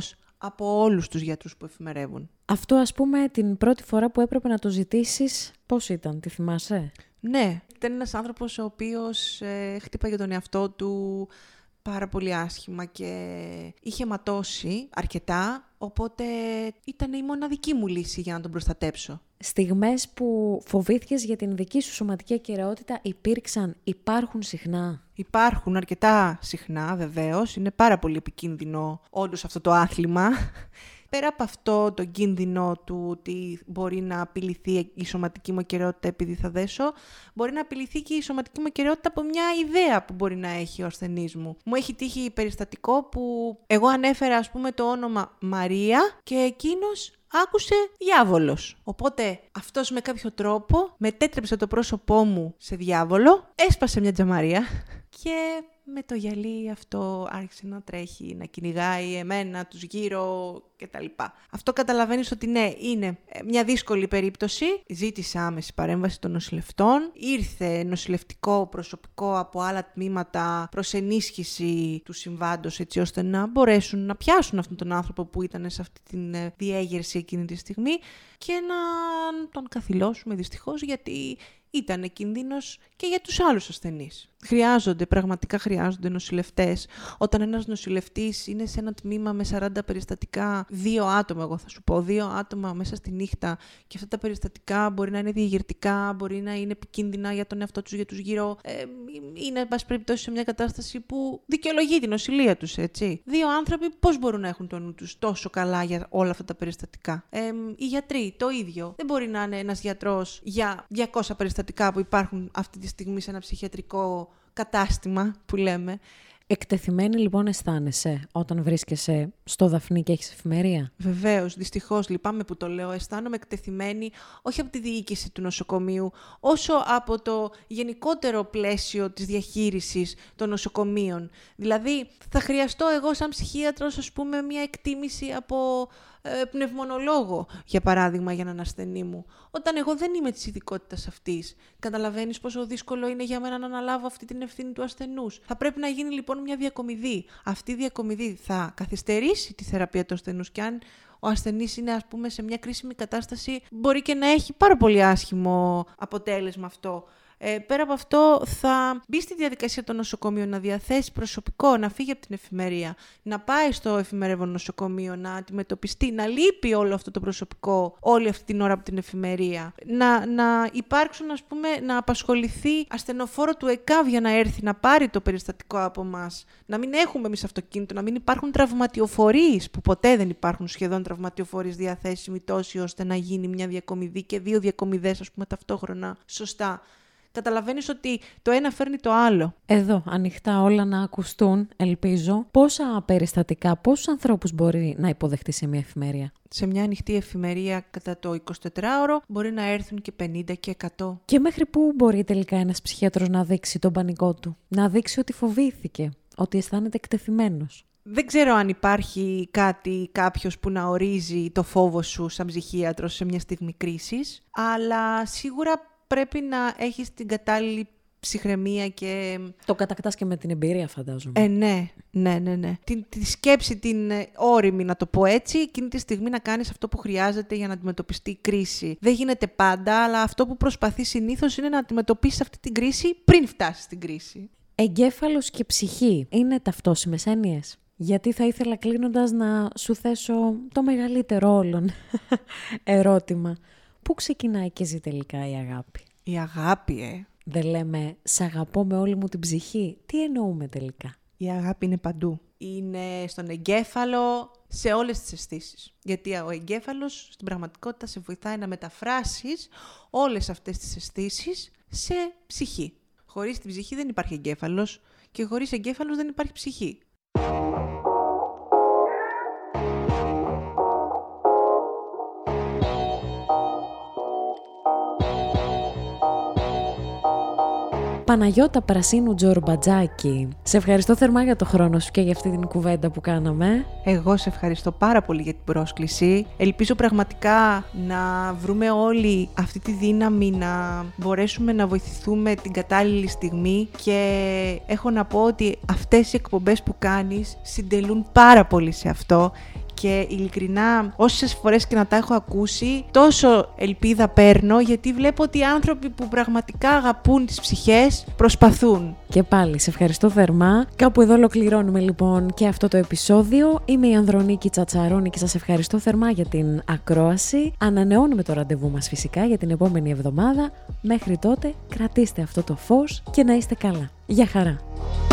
από όλους τους γιατρούς που εφημερεύουν. Αυτό, ας πούμε, την πρώτη φορά που έπρεπε να το ζητήσεις, πώς ήταν, τη θυμάσαι? Ναι, ήταν ένας άνθρωπος ο οποίος ε, χτύπαγε τον εαυτό του πάρα πολύ άσχημα και είχε ματώσει αρκετά, οπότε ήταν η μοναδική μου λύση για να τον προστατέψω. Στιγμές που φοβήθηκες για την δική σου σωματική ακεραιότητα υπήρξαν, υπάρχουν συχνά? Υπάρχουν αρκετά συχνά, βεβαίως. Είναι πάρα πολύ επικίνδυνο όλο αυτό το άθλημα. Πέρα από αυτό το κίνδυνο του ότι μπορεί να απειληθεί η σωματική μου ακεραιότητα επειδή θα δέσω, μπορεί να απειληθεί και η σωματική μου ακεραιότητα από μια ιδέα που μπορεί να έχει ο ασθενής μου. Μου έχει τύχει περιστατικό που εγώ ανέφερα, ας πούμε, το όνομα Μαρία και εκείνος άκουσε διάβολος. Οπότε αυτός με κάποιο τρόπο μετέτρεψε το πρόσωπό μου σε διάβολο, έσπασε μια τζαμαρία και με το γυαλί αυτό άρχισε να τρέχει, να κυνηγάει εμένα, τους γύρω κτλ. Αυτό καταλαβαίνεις ότι ναι, είναι μια δύσκολη περίπτωση. Ζήτησα άμεση παρέμβαση των νοσηλευτών. Ήρθε νοσηλευτικό προσωπικό από άλλα τμήματα προς ενίσχυση του συμβάντος, έτσι ώστε να μπορέσουν να πιάσουν αυτόν τον άνθρωπο που ήταν σε αυτή τη διέγερση εκείνη τη στιγμή και να τον καθυλώσουμε δυστυχώς, γιατί ήταν κίνδυνος και για τους άλλους ασθενείς. Χρειάζονται, πραγματικά χρειάζονται νοσηλευτές. Όταν ένας νοσηλευτής είναι σε ένα τμήμα με σαράντα περιστατικά, δύο άτομα, εγώ θα σου πω, δύο άτομα μέσα στη νύχτα, και αυτά τα περιστατικά μπορεί να είναι διεγερτικά, μπορεί να είναι επικίνδυνα για τον εαυτό τους, για τους γύρω. Ε, είναι, εν πάση περιπτώσει, σε μια κατάσταση που δικαιολογεί την νοσηλεία τους, έτσι. Δύο άνθρωποι πώς μπορούν να έχουν το νου τους τόσο καλά για όλα αυτά τα περιστατικά? Ε, οι γιατροί, το ίδιο. Δεν μπορεί να είναι ένας γιατρός για διακόσια περιστατικά που υπάρχουν αυτή τη στιγμή σε ένα ψυχιατρικό κατάστημα που λέμε. Εκτεθειμένη λοιπόν αισθάνεσαι όταν βρίσκεσαι στο Δαφνί και έχεις εφημερία? Βεβαίως, δυστυχώς, λυπάμαι που το λέω, αισθάνομαι εκτεθειμένη όχι από τη διοίκηση του νοσοκομείου, όσο από το γενικότερο πλαίσιο της διαχείρισης των νοσοκομείων. Δηλαδή, θα χρειαστώ εγώ σαν ψυχίατρος, ας πούμε, μια εκτίμηση από ε, πνευμονολόγο, για παράδειγμα, για έναν ασθενή μου. Όταν εγώ δεν είμαι της ειδικότητας αυτής, καταλαβαίνεις πόσο δύσκολο είναι για μένα να αναλάβω αυτή την ευθύνη του ασθενούς. Θα πρέπει να γίνει λοιπόν μια διακομιδή. Αυτή η διακομιδή θα καθυστερήσει τη θεραπεία του ασθενούς, και αν ο ασθενής είναι, ας πούμε, σε μια κρίσιμη κατάσταση, μπορεί και να έχει πάρα πολύ άσχημο αποτέλεσμα αυτό. Ε, πέρα από αυτό, θα μπει στη διαδικασία το νοσοκομείο να διαθέσει προσωπικό, να φύγει από την εφημερία, να πάει στο εφημερεύον νοσοκομείο, να αντιμετωπιστεί, να λείπει όλο αυτό το προσωπικό όλη αυτή την ώρα από την εφημερία. Να, να υπάρξουν, ας πούμε, να απασχοληθεί ασθενοφόρο του ΕΚΑΒ για να έρθει να πάρει το περιστατικό από εμάς. Να μην έχουμε εμείς αυτοκίνητο, να μην υπάρχουν τραυματιοφορείς, που ποτέ δεν υπάρχουν σχεδόν τραυματιοφορείς διαθέσιμοι τόσοι ώστε να γίνει μια διακομιδή και δύο διακομιδές, ας πούμε, ταυτόχρονα σωστά. Καταλαβαίνεις ότι το ένα φέρνει το άλλο. Εδώ, ανοιχτά όλα να ακουστούν, ελπίζω. Πόσα περιστατικά, πόσους ανθρώπους μπορεί να υποδεχτεί σε μια εφημερία? Σε μια ανοιχτή εφημερία κατά το εικοσιτετράωρο μπορεί να έρθουν και πενήντα και εκατό. Και μέχρι πού μπορεί τελικά ένας ψυχίατρος να δείξει τον πανικό του? Να δείξει ότι φοβήθηκε, ότι αισθάνεται εκτεθειμένος? Δεν ξέρω αν υπάρχει κάτι, κάποιος που να ορίζει το φόβο σου σαν ψυχίατρος σε μια στιγμή κρίσης, αλλά σίγουρα πρέπει να έχεις την κατάλληλη ψυχραιμία και... Το κατακτάς και με την εμπειρία, φαντάζομαι. Ε, ναι, ναι, ναι, ναι. Την, τη σκέψη, την όριμη, να το πω έτσι, εκείνη τη στιγμή να κάνεις αυτό που χρειάζεται για να αντιμετωπιστεί η κρίση. Δεν γίνεται πάντα, αλλά αυτό που προσπαθείς συνήθως είναι να αντιμετωπίσεις αυτή την κρίση πριν φτάσεις στην κρίση. Εγκέφαλος και ψυχή είναι ταυτόσιμες έννοιες? Γιατί θα ήθελα, κλείνοντας, να σου θέσω το μεγαλύτερο όλων ερώτημα. Πού ξεκινάει και ζει τελικά η αγάπη? Η αγάπη, ε. Δεν λέμε «σ' αγαπώ με όλη μου την ψυχή». Τι εννοούμε τελικά? Η αγάπη είναι παντού. Είναι στον εγκέφαλο, σε όλες τις αισθήσεις. Γιατί ο εγκέφαλος στην πραγματικότητα σε βοηθάει να μεταφράσεις όλες αυτές τις αισθήσεις σε ψυχή. Χωρίς την ψυχή δεν υπάρχει εγκέφαλος και χωρίς εγκέφαλος δεν υπάρχει ψυχή. Παναγιώτα Πρασίνου Τζορμπατζάκη, σε ευχαριστώ θερμά για το χρόνο σου και για αυτή την κουβέντα που κάναμε. Εγώ σε ευχαριστώ πάρα πολύ για την πρόσκληση. Ελπίζω πραγματικά να βρούμε όλοι αυτή τη δύναμη να μπορέσουμε να βοηθηθούμε την κατάλληλη στιγμή, και έχω να πω ότι αυτές οι εκπομπές που κάνεις συντελούν πάρα πολύ σε αυτό και ειλικρινά όσες φορές και να τα έχω ακούσει, τόσο ελπίδα παίρνω, γιατί βλέπω ότι οι άνθρωποι που πραγματικά αγαπούν τις ψυχές προσπαθούν. Και πάλι σε ευχαριστώ θερμά. Κάπου εδώ ολοκληρώνουμε λοιπόν και αυτό το επεισόδιο. Είμαι η Ανδρονίκη Τσατσαρόνη και σας ευχαριστώ θερμά για την ακρόαση. Ανανεώνουμε το ραντεβού μας φυσικά για την επόμενη εβδομάδα. Μέχρι τότε κρατήστε αυτό το φως και να είστε καλά. Γεια χαρά!